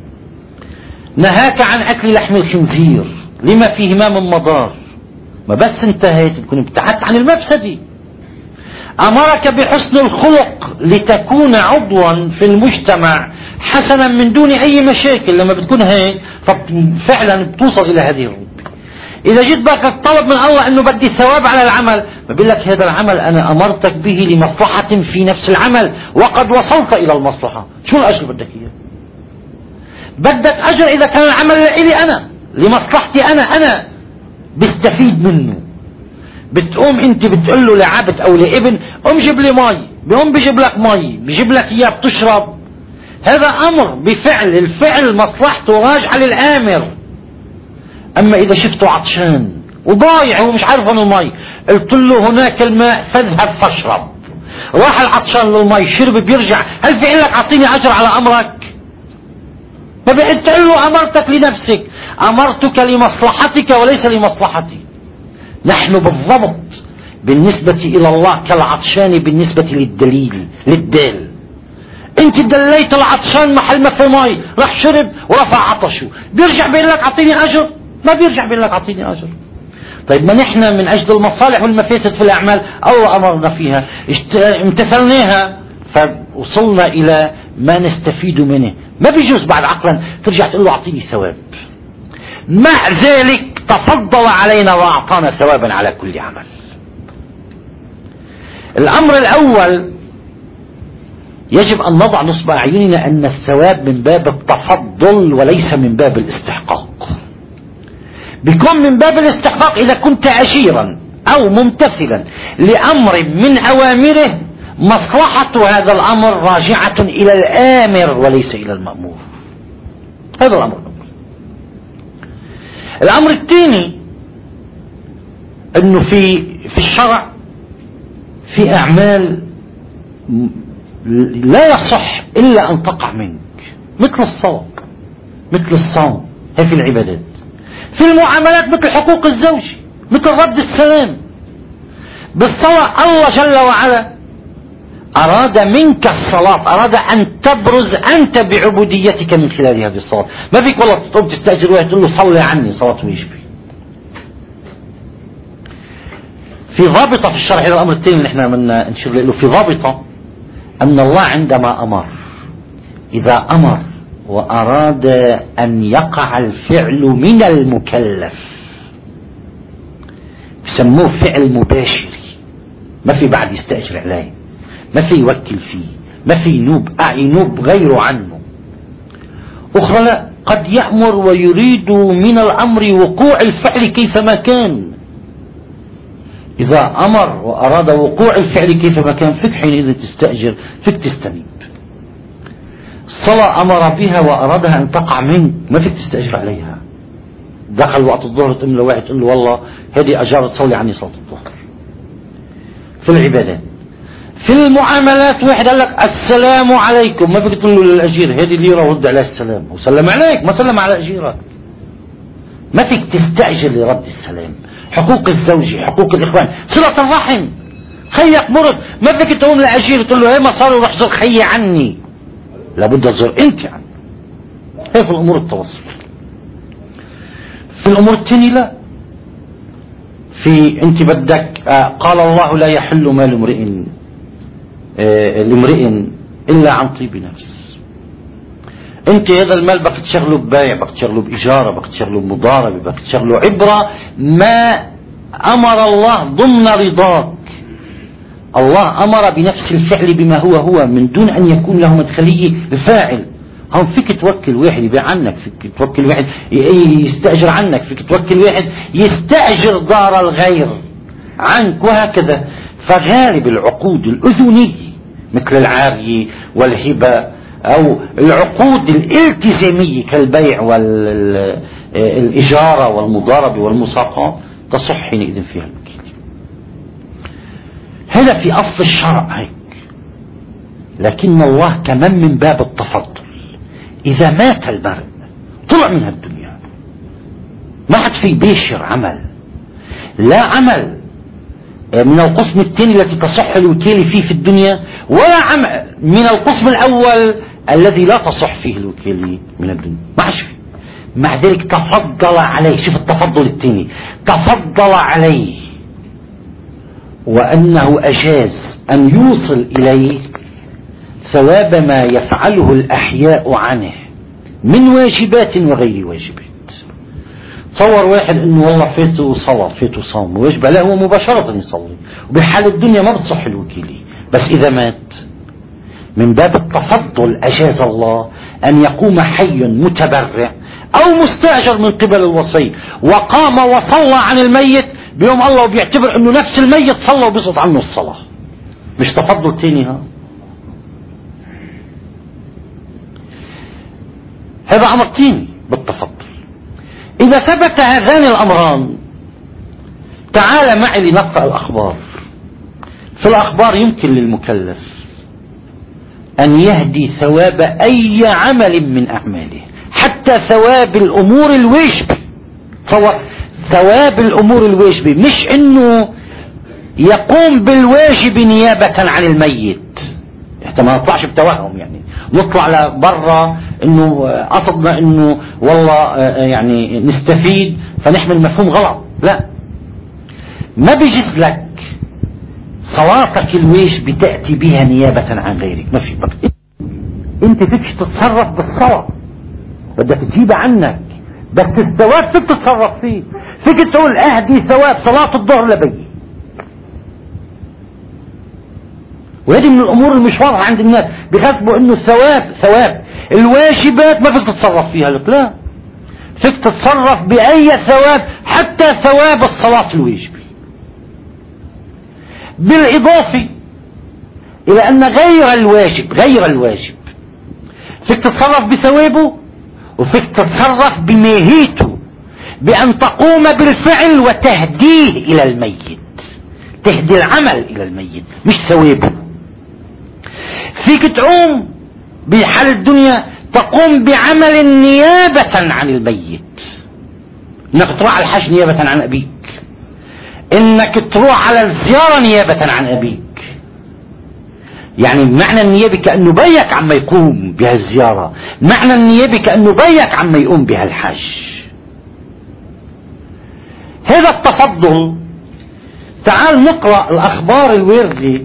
نهاك عن أكل لحم الخنزير لما فيهما من مضار، ما بس انتهيت تكون ابتعدت عن المفسدة. أمرك بحسن الخلق لتكون عضوا في المجتمع حسنا من دون أي مشاكل، لما بتكون هيك ففعلا بتوصل إلى هذه الرتبة. إذا جيت بدك تطلب من الله أنه بدي ثواب على العمل، بقول لك هذا العمل أنا أمرتك به لمصلحة في نفس العمل وقد وصلت إلى المصلحة، شو الأجر بدك إياه؟ بدك أجر إذا كان العمل لي أنا لمصلحتي أنا بستفيد منه. بتقوم أنت بتقول له لعبد أو لابن قوم جيب لي مي، بيقوم بيجيب لك مي، بيجيب لك إياه بتشرب، هذا أمر بفعل، الفعل مصلحته راجعة للآمر. أما إذا شفته عطشان وضايع ومش عارف أنه المي، قلت له هناك الماء فاذهب فاشرب، راح العطشان للمي شرب بيرجع، هل في لك أعطيني أجر على أمرك؟ ما بقيت تقول له أمرتك لنفسك، أمرتك لمصلحتك وليس لمصلحتي. نحن بالضبط بالنسبة إلى الله كالعطشان بالنسبة للدال. انت دليت العطشان محل ما في مي، راح شرب ورفع عطشه، بيرجع بيقول لك اعطيني اجر؟ ما بيرجع بيقول لك اعطيني اجر. طيب ما نحن من اجل المصالح والمفاسد في الاعمال الله امرنا فيها، امتثلناها فوصلنا الى ما نستفيد منه. ما بيجوز بعد عقلا ترجع تقول له اعطيني ثواب، مع ذلك تفضل علينا واعطانا ثوابا على كل عمل. الامر الاول يجب أن نضع نصب أعيننا أن الثواب من باب التفضل وليس من باب الاستحقاق. بيكون من باب الاستحقاق إذا كنت أجيرا أو ممتثلا لأمر من أوامره مصلحة هذا الأمر راجعة إلى الآمر وليس إلى المأمور. هذا الأمر الأول. الأمر الثاني أنه في الشرع في أعمال لا يصح إلا أن تقع منك، مثل الصلاة، مثل الصوم، هي في العبادات. في المعاملات مثل حقوق الزوج، مثل رد السلام. بالصلاة الله جل وعلا أراد منك الصلاة، أراد أن تبرز أنت بعبوديتك من خلال هذه الصلاة. ما فيك والله تقوم تستأجر واحد تقول له صلي عني صلاة ويجبي. في ضابطة في الشرع، هذا الأمر الثاني اللي نحن بدنا نشير له، في ضابطة أن الله عندما أمر، إذا أمر وأراد أن يقع الفعل من المكلف يسموه فعل مباشر، ما في بعد يستأجر عليه، ما في يوكل فيه، ما في ينوب غيره عنه. أخرى لا، قد يأمر ويريد من الأمر وقوع الفعل كيفما كان. إذا أمر وأراد وقوع الفعل كيفما كان فيك حينئذ تستأجر، فيك تستنيب. الصلاة أمر بها وأرادها أن تقع منك، ما فيك تستأجر عليها. دخل وقت الظهر تقول له واحد تقول له والله هذه أجارة تصلي عني صلاة الظهر. في العبادات. في المعاملات واحد قال لك السلام عليكم، ما فيك تقول له للأجير هذه ليرة ورد عليه السلام، وسلم عليك ما سلم على أجيرك. ما فيك تستأجر لرد السلام. حقوق الزوجة، حقوق الإخوان، صلة الرحم، خيك مرض، ما فيك تقوم لأجير تقول له هي ما صار روح زر خي عني، لابد تزور انت عني. هي في الأمور التوسط. في الأمور الثانية لا، في انت بدك قال الله لا يحل مال لامرئ إلا عن طيب نفس. انت هذا المال بدك تشغله ببيع، بدك تشغله بإجارة، بدك تشغله بمضاربة، بدك تشغله عبرة ما أمر الله ضمن رضاك. الله أمر بنفس الفعل بما هو من دون أن يكون له مدخلية الفاعل. هم فيك توكل واحد يبيع عنك، فيك توكل واحد يستأجر عنك، فيك توكل واحد يستأجر دار الغير عنك، وهكذا. فغالب العقود الأذنية مثل العارية والهبة أو العقود الالتزامية كالبيع والإجارة والمضاربة والمساقات تصح حينئذ فيها الوكيل. هذا في أصل الشرع هيك. لكن الله كمان من باب التفضل، إذا مات المرء طلع من الدنيا ما حد في بيشر عمل، لا عمل من القسم الثاني التي تصح الوكيل فيه في الدنيا، ولا عمل من القسم الأول الذي لا تصح فيه الوكيل من الدنيا، ما عادش فيه. مع ذلك تفضل عليه، شوف التفضل الثاني، تفضل عليه وأنه أجاز أن يوصل إليه ثواب ما يفعله الأحياء عنه من واجبات وغير واجبات. تصور واحد انه والله فاته صلاة فاته صوم ويجب لا هو مباشرة يصلي، وبحال الدنيا ما بتصح الوكيلة، بس إذا مات من باب التفضل أجاز الله أن يقوم حي متبرع أو مستأجر من قبل الوصي وقام وصلى عن الميت بيوم الله، وبيعتبر أنه نفس الميت صلى وبيسقط عنه الصلاة. مش تفضل تاني؟ هذا أمر تاني بالتفضل. إذا ثبت هذان الأمران تعال معي لنقرأ الأخبار. في الأخبار يمكن للمكلف أن يهدي ثواب أي عمل من أعماله، حتى ثواب الأمور الواجبة. ثواب الأمور الواجبة، مش أنه يقوم بالواجب نيابة عن الميت، حتى ما نطلعش بتوهم، يعني نطلع لبرا انه قصدنا انه والله يعني نستفيد فنحمل مفهوم غلط. لا، ما بيجز لك صلاتك الواجب تأتي بها نيابة عن غيرك، ما في بك. انت فيكش تتصرف بالصلاة، بدك تجيبها عنك، بس الثواب فيك تتصرف فيه. فيك تقول اهدي ثواب صلاة الظهر لبي، وهذه من الامور المشوارة عند الناس، بيحسبوا انه ثواب الواجبات ما فيك تتصرف فيها. لك لا، فيك تتصرف باي ثواب، حتى ثواب الصلاة الواجبة، بالاضافة الى ان غير الواجب فيك تتصرف بثوابه، وفيك تتصرف بماهيته، بان تقوم بالفعل وتهديه الى الميت، تهدي العمل الى الميت مش ثوابه. فيك تعوم بحال الدنيا تقوم بعمل نيابة عن الميت، انك تروح على الحج نيابة عن ابيك، انك تروح على الزيارة نيابة عن ابيك. يعني معنى النيابة كأنه بيك عما يقوم بها الزيارة، معنى النيابة كأنه بيك عما يقوم بها الحج. هذا التفضل. تعال نقرأ الأخبار الواردة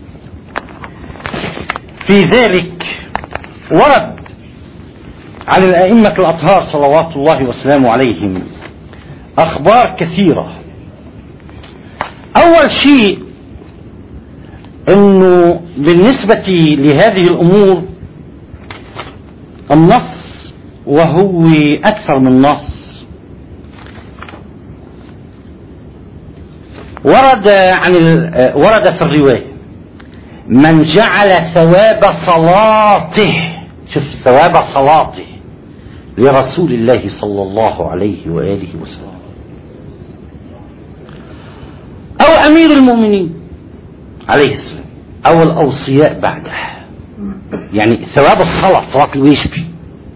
في ذلك. ورد عن الأئمة الأطهار صلوات الله وسلامه عليهم أخبار كثيرة. أول شيء أنه بالنسبة لهذه الأمور النص، وهو أكثر من نص، ورد في الرواية من جعل ثواب صلاته، شوف ثواب صلاته، لرسول الله صلى الله عليه وآله وسلم أو أمير المؤمنين عليه السلام أو الأوصياء بعده، يعني ثواب الصلاة، صلاة الواجب.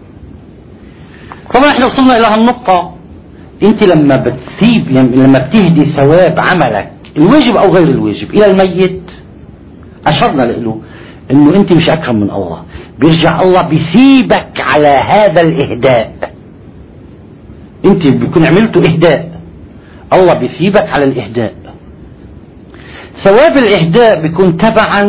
طبعا احنا وصلنا إلى هالنقطة. انت لما بتهدي ثواب عملك الواجب او غير الواجب الى الميت، اشرنا له انه انت مش اكرم من الله، بيرجع الله بيثيبك على هذا الاهداء. انت بيكون عملته اهداء، الله بيثيبك على الاهداء. ثواب الاهداء بيكون تبعا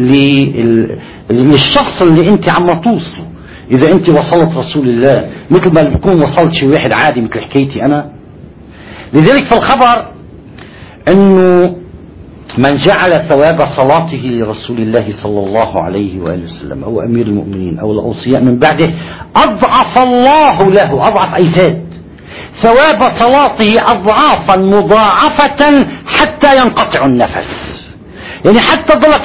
للشخص اللي انت عم توصله. إذا أنت وصلت رسول الله مثل ما بكون وصلت شي واحد عادي مثل حكايتي أنا. لذلك في الخبر أنه من جعل ثواب صلاته لرسول الله صلى الله عليه وآله وسلم أو أمير المؤمنين أو الأوصياء من بعده أضعف الله له، أضعف أي زاد ثواب صلاته أضعافا مضاعفة حتى ينقطع النفس. يعني حتى ضلت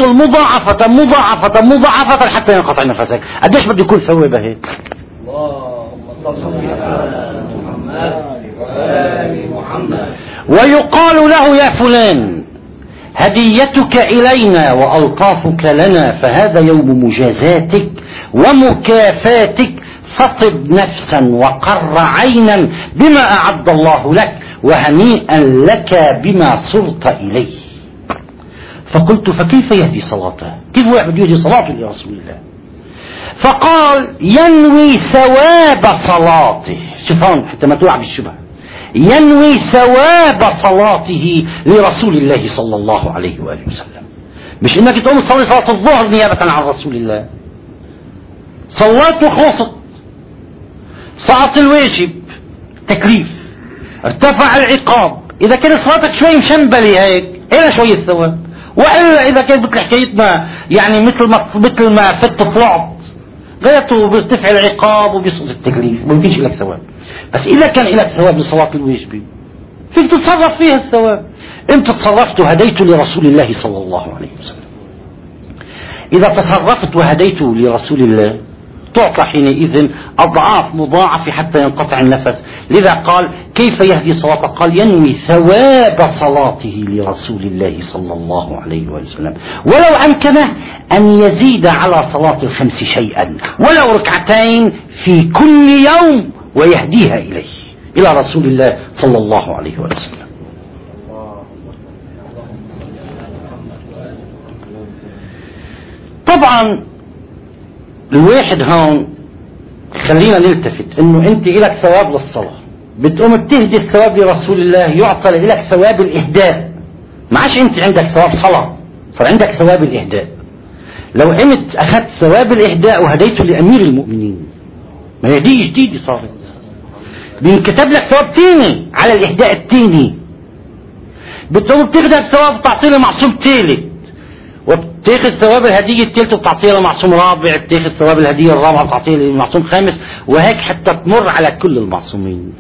مضاعفة حتى ينقطع نفسك. قديش بده يكون ثوابه هيك؟ اللهم صل على محمد وآل محمد. ويقال له يا فلان هديتك إلينا وألطافك لنا، فهذا يوم مجازاتك ومكافاتك، فطب نفسا وقر عينا بما أعد الله لك، وهنيئا لك بما صرت إليه. فقلت فكيف يهدي صلاته؟ كيف واحد يهدي صلاته لرسول الله؟ فقال ينوي ثواب صلاته. شوفون حتى ما توقع بالشبه، ينوي ثواب صلاته لرسول الله صلى الله عليه وآله وسلم. مش انك تقوم تصلي صلاة الظهر نيابة عن رسول الله، صلاته خلصت، صلاة الواجب تكليف، ارتفع العقاب. إذا كانت صلاتك شوي مشنبلة هيك إلى شوية ثواب، وإلا إذا كانت مثل حكايتنا يعني مثل ما فت طلعت غيرته بيرتفع العقاب وبيسقط التكليف ما بيجيش لك ثواب. بس إذا كان لك ثواب لصلاة الواجبة فيك تتصرف فيها الثواب. أنت تصرفت وهديت لرسول الله صلى الله عليه وسلم. إذا تصرفت وهديت لرسول الله تعطى حينئذ أضعاف مضاعفة حتى ينقطع النفس. لذا قال كيف يهدي صلاته؟ قال ينوي ثواب صلاته لرسول الله صلى الله عليه وسلم، ولو أمكنه أن يزيد على صلاة الخمس شيئا ولو ركعتين في كل يوم ويهديها إليه إلى رسول الله صلى الله عليه وسلم. طبعا الواحد هون خلينا نلتفت انه انت لك ثواب للصلاة، بتقوم بتهدي الثواب لرسول الله، يعطى لك ثواب الاهداء. ما عادش انت عندك ثواب صلاة، صار عندك ثواب الاهداء. لو قمت اخذت ثواب الاهداء وهديته لامير المؤمنين، ما هي دي جديدة صارت، بينكتب لك ثواب تاني على الاهداء التاني. بتقوم بتاخذ الثواب وتعطيه لمعصوم ثالث، وبتاخذ ثواب الهدية الثالثة وتعطيها لمعصوم رابع، بتاخذ ثواب الهدية الرابعة وتعطيها لمعصوم خامس، وهيك حتى تمر على كل المعصومين.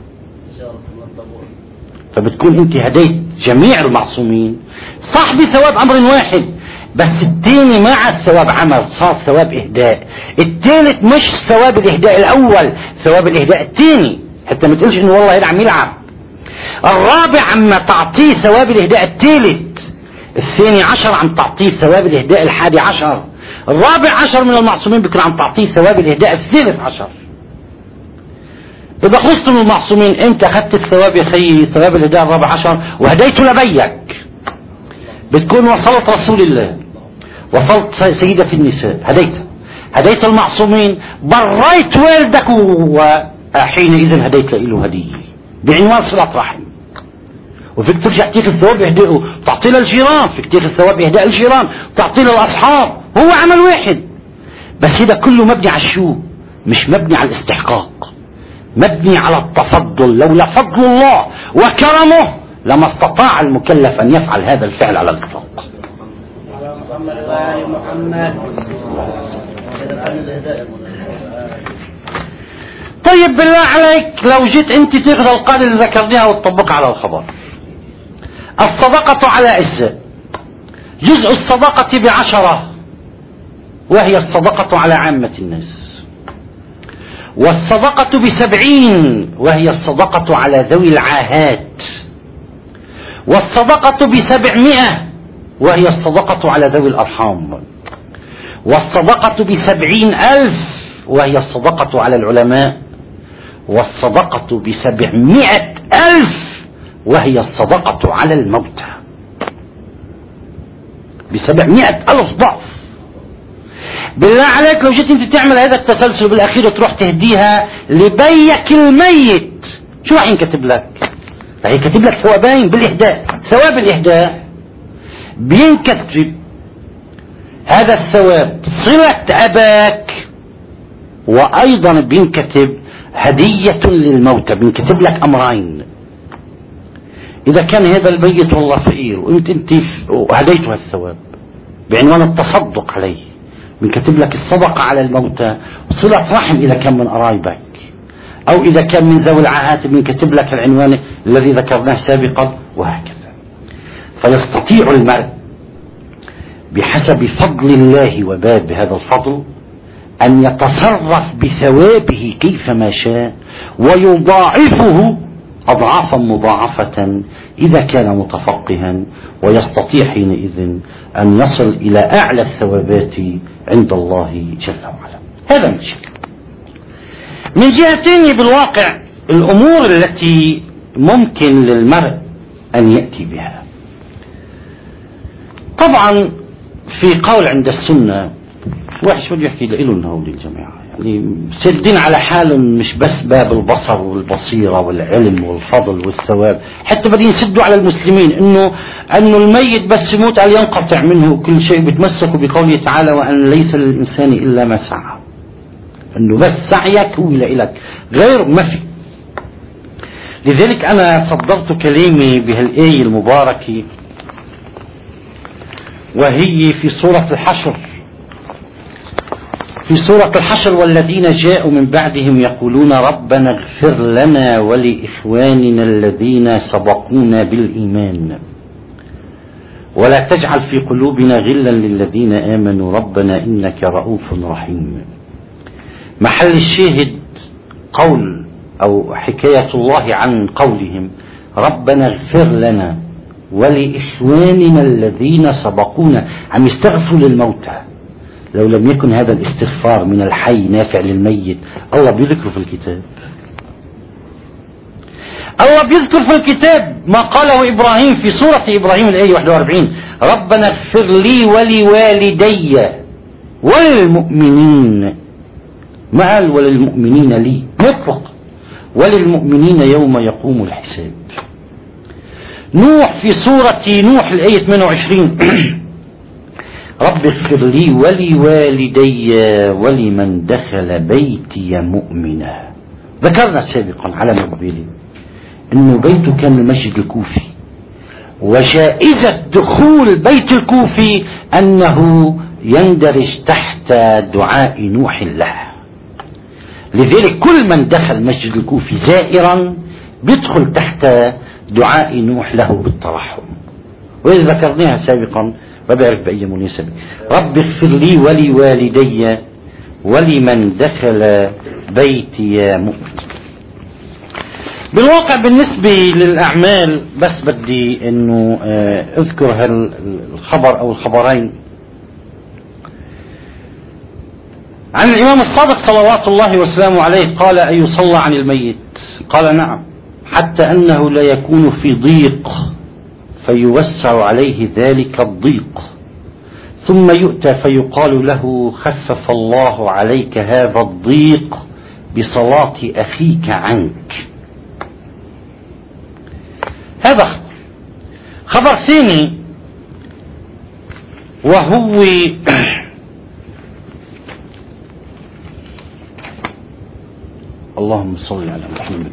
فبتكون انت هديت جميع المعصومين، صح بثواب امر واحد، بس الثاني ما عاد ثواب عمل، صار ثواب اهداء. الثالث مش ثواب الاهداء الاول، ثواب الاهداء الثاني، حتى ما تقولش انه والله هذا عم يلعب. الرابع عم تعطيه ثواب الاهداء الثالث، الثاني عشر عم تعطيه ثواب الاهداء الحادي عشر، الرابع عشر من المعصومين بكون عم تعطيه ثواب الاهداء الثالث عشر. اذا خلصت من المعصومين انت اخذت الثواب يا خيي، ثواب الاهداء الرابع عشر وهديته لبيك، بتكون وصلت رسول الله، وصلت سيدة النساء، هديت المعصومين، بريت والدك، وحينئذ هديت له هدية بعنوان صلة رحم. وفيك ترجع تاخذ ثواب اهدائه تعطيه للجيران، فيك تاخذ ثواب اهداء الجيران تعطيه للاصحاب، هو عمل واحد. بس هذا كله مبني على الشو؟ مش مبني على الاستحقاق، مبني على التفضل. لولا فضل الله وكرمه لما استطاع المكلف ان يفعل هذا الفعل على الاطلاق. طيب بالله عليك لو جيت انت تاخذ القاعدة اللي ذكرناها وتطبقها على الخبر. الصدقة على أجزاء، جزء الصدقة ب10 وهي الصدقة على عامة الناس، والصدقة ب70 وهي الصدقة على ذوي العاهات، والصدقة ب700 وهي الصدقة على ذوي الأرحام، والصدقة ب70,000 وهي الصدقة على العلماء، والصدقة ب700,000 وهي الصدقة على الموتى. ب700,000 ضعف. بالله عليك لو جيت انت تعمل هذا التسلسل بالاخير وتروح تهديها لبيك الميت، شو راح ينكتب لك؟ راح يكتب لك ثوابين بالاهداء. ثواب الاهداء بينكتب هذا الثواب صلة اباك، وايضا بينكتب هدية للموتى. بينكتب لك امرين، اذا كان هذا البيت والله فقير وانت هديته الثواب بعنوان التصدق عليه، بينكتب لك الصدقة على الموتى، صلة رحم اذا كان من قرايبك، او اذا كان من ذوي العاهات بينكتب لك العنوان الذي ذكرناه سابقا، وهكذا. فيستطيع المرء بحسب فضل الله وباب هذا الفضل أن يتصرف بثوابه كيفما شاء ويضاعفه أضعافا مضاعفة إذا كان متفقها، ويستطيع حينئذ أن يصل إلى أعلى الثوابات عند الله جل وعلا. هذا من شيء. من جهة ثانية بالواقع الأمور التي ممكن للمرء أن يأتي بها، طبعا في قول عند السنة، واحد شو بده يحكي له هؤلاء الجماعة يعني سدين على حالهم، مش بس باب البصر والبصيرة والعلم والفضل والثواب، حتى بدين يسدوا على المسلمين انه الميت بس يموت قال ينقطع منه كل شيء، بيتمسكوا بقوله تعالى وان ليس للانسان الا ما سعى، انه بس سعيك هو لك غير ما في. لذلك أنا صدرت كلامي بهالآية المباركة، وهي في سورة الحشر. في سورة الحشر: والذين جاءوا من بعدهم يقولون ربنا اغفر لنا ولإخواننا الذين سبقونا بالإيمان ولا تجعل في قلوبنا غلا للذين آمنوا ربنا إنك رؤوف رحيم. محل الشاهد قول أو حكاية الله عن قولهم ربنا اغفر لنا ولإخواننا الذين سبقونا، عم يستغفروا للموتى. لو لم يكن هذا الاستغفار من الحي نافع للميت، الله بيذكر في الكتاب، الله بيذكر في الكتاب ما قاله إبراهيم في سورة إبراهيم الآية 41: ربنا اغفر لي ولوالدي والمؤمنين. ما قال وللمؤمنين لي مطلق، وللمؤمنين يوم يقوم الحساب. نوح في سورة نوح الآية 28: رب اغفر لي ولوالدي ولمن دخل بيتي مؤمنا. ذكرنا سابقا على مقبله انه بيته كان المسجد الكوفي، وجائزة دخول بيت الكوفي انه يندرج تحت دعاء نوح له. لذلك كل من دخل مسجد الكوفي زائرا بيدخل تحت دعاء نوح له بالترحم، وإذا ذكرناها سابقا ما بعرف بأي مناسبة. رب اغفر لي ولوالدي ولمن دخل بيتي مؤمن. بالواقع بالنسبة للأعمال بس بدي أنه أذكر هالخبر أو الخبرين عن الإمام الصادق صلوات الله وسلامه عليه. قال: أيصلى عن الميت؟ قال: نعم، حتى أنه لا يكون في ضيق فيوسع عليه ذلك الضيق، ثم يؤتى فيقال له: خفف الله عليك هذا الضيق بصلاة أخيك عنك. هذا خبر ثاني، وهو اللهم صل على محمد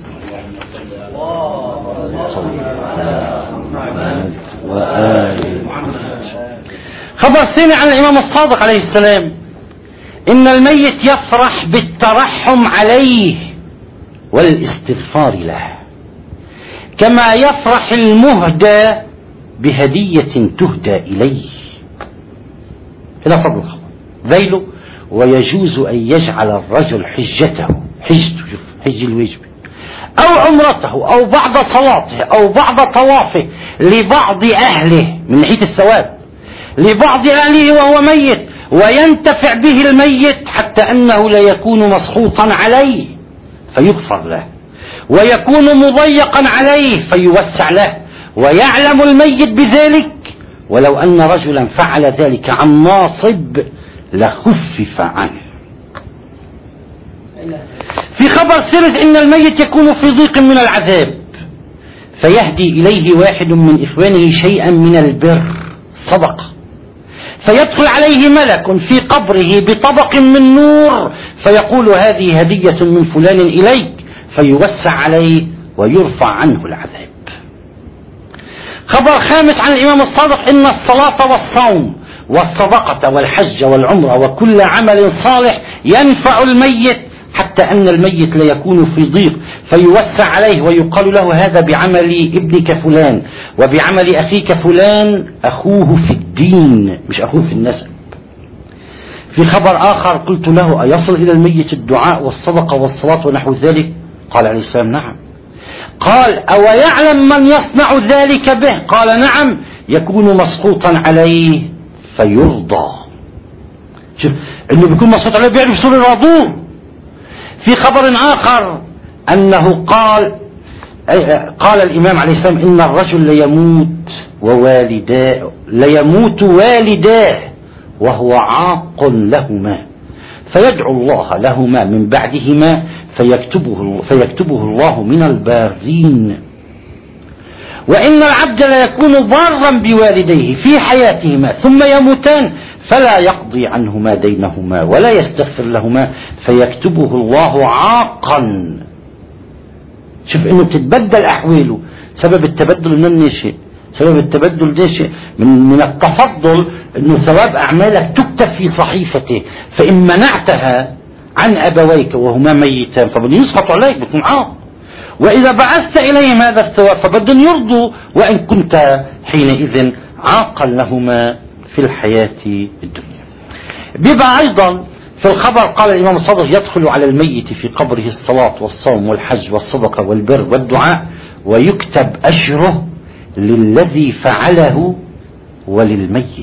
وآل محمد. خبر ثاني عن الإمام الصادق عليه السلام: إن الميت يفرح بالترحم عليه والاستغفار له، كما يفرح المهدى بهدية تهدى إليه. إلى صدر الخبر ذيله: ويجوز أن يجعل الرجل حجته حج الواجب أو عمرته أو بعد صلاته أو بعد طوافه لبعض أهله من ناحية الثواب، لبعض أهله وهو ميت، وينتفع به الميت حتى أنه لا يكون مسخوطا عليه فيغفر له، ويكون مضيقا عليه فيوسع له، ويعلم الميت بذلك، ولو أن رجلا فعل ذلك عن ناصب لخفف عنه. في خبر ثالث: إن الميت يكون في ضيق من العذاب فيهدي إليه واحد من إخوانه شيئا من البر صدقة، فيدخل عليه ملك في قبره بطبق من نور فيقول: هذه هدية من فلان إليك، فيوسع عليه ويرفع عنه العذاب. خبر خامس عن الإمام الصادق: إن الصلاة والصوم والصدقة والحج والعمرة وكل عمل صالح ينفع الميت حتى أن الميت لا يكون في ضيق فيوسع عليه ويقال له: هذا بعمل ابنك فلان وبعمل أخيك فلان، أخوه في الدين مش أخوه في النسب. في خبر آخر: قلت له: أيصل إلى الميت الدعاء والصدقة والصلاة ونحو ذلك؟ قال عليه السلام: نعم. قال: أو يعلم من يصنع ذلك به؟ قال: نعم. يكون مسقوطا عليه فيرضى. شوف انه بيكون مسقوط عليه بيعرف سور الرضوم. في خبر آخر أنه قال الإمام عليه السلام: إن الرجل ليموت والداه وهو عاق لهما، فيدعو الله لهما من بعدهما فيكتبه الله من البارين. وإن العبد لا يكون ضارا بوالديه في حياتهما ثم يموتان فلا يقضي عنهما دينهما ولا يستغفر لهما فيكتبه الله عاقا شوف انه بتتبدل احواله. سبب التبدل من الناشئ، سبب التبدل ناشئ من التفضل انه ثواب اعمالك تكتب في صحيفته، فان منعتها عن ابويك وهما ميتان فبدهم يسقطوا عليك، بتكون عاق. واذا بعثت اليهم هذا الثواب فبدهم يرضوا وان كنت حينئذ عاقا لهما في الحياة الدنيا. بيبقى ايضا في الخبر قال الامام الصادق يدخل على الميت في قبره الصلاة والصوم والحج والصدقة والبر والدعاء ويكتب اجره للذي فعله وللميت.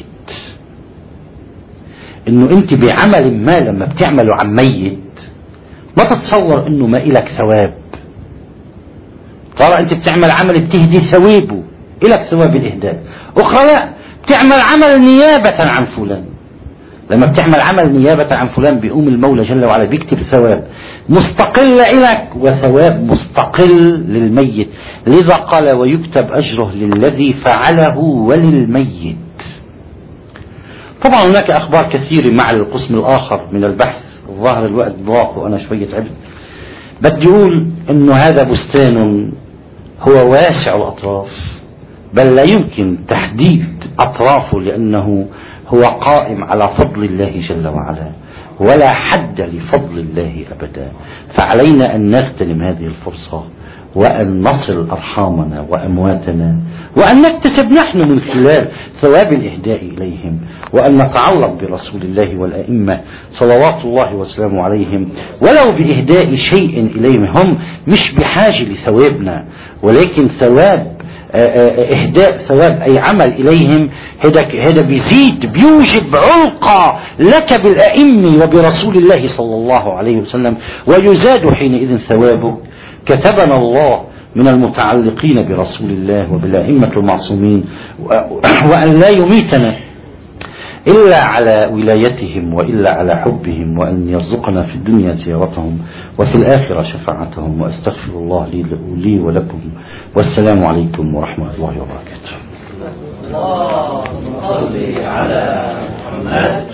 انه انت بعمل ما لما بتعمله عن ميت ما تتصور انه ما إلك ثواب. ترى انت بتعمل عمل بتهدي ثوابه، إلك ثواب الاهداء. اخرى لا، بتعمل عمل نيابة عن فلان. لما بتعمل عمل نيابة عن فلان بيقوم المولى جل وعلا بيكتب ثواب مستقل لك وثواب مستقل للميت. لذا قال ويكتب أجره للذي فعله وللميت. طبعا هناك أخبار كثيرة مع القسم الآخر من البحث، الظاهر الوقت ضاق وأنا شوية عبد. بدي أقول أنه هذا بستان هو واسع الأطراف، بل لا يمكن تحديد أطرافه لأنه هو قائم على فضل الله جل وعلا، ولا حد لفضل الله أبدا. فعلينا أن نغتنم هذه الفرصة وأن نصل أرحامنا وأمواتنا، وأن نكتسب نحن من خلال ثواب الإهداء إليهم، وأن نتعلق برسول الله والأئمة صلوات الله وسلامه عليهم ولو بإهداء شيء إليهم. هم مش بحاجة لثوابنا، ولكن ثواب إهداء ثواب أي عمل إليهم هذا بيزيد بيوجب علقة لك بالأئمة وبرسول الله صلى الله عليه وسلم، ويزاد حينئذ ثوابك. كتبنا الله من المتعلقين برسول الله وبالأئمة المعصومين، وأن لا يميتنا إلا على ولايتهم وإلا على حبهم، وأن يرزقنا في الدنيا زيارتهم وفي الآخرة شفاعتهم. وأستغفر الله لي ولكم، والسلام عليكم ورحمة الله وبركاته. اللهم صل على محمد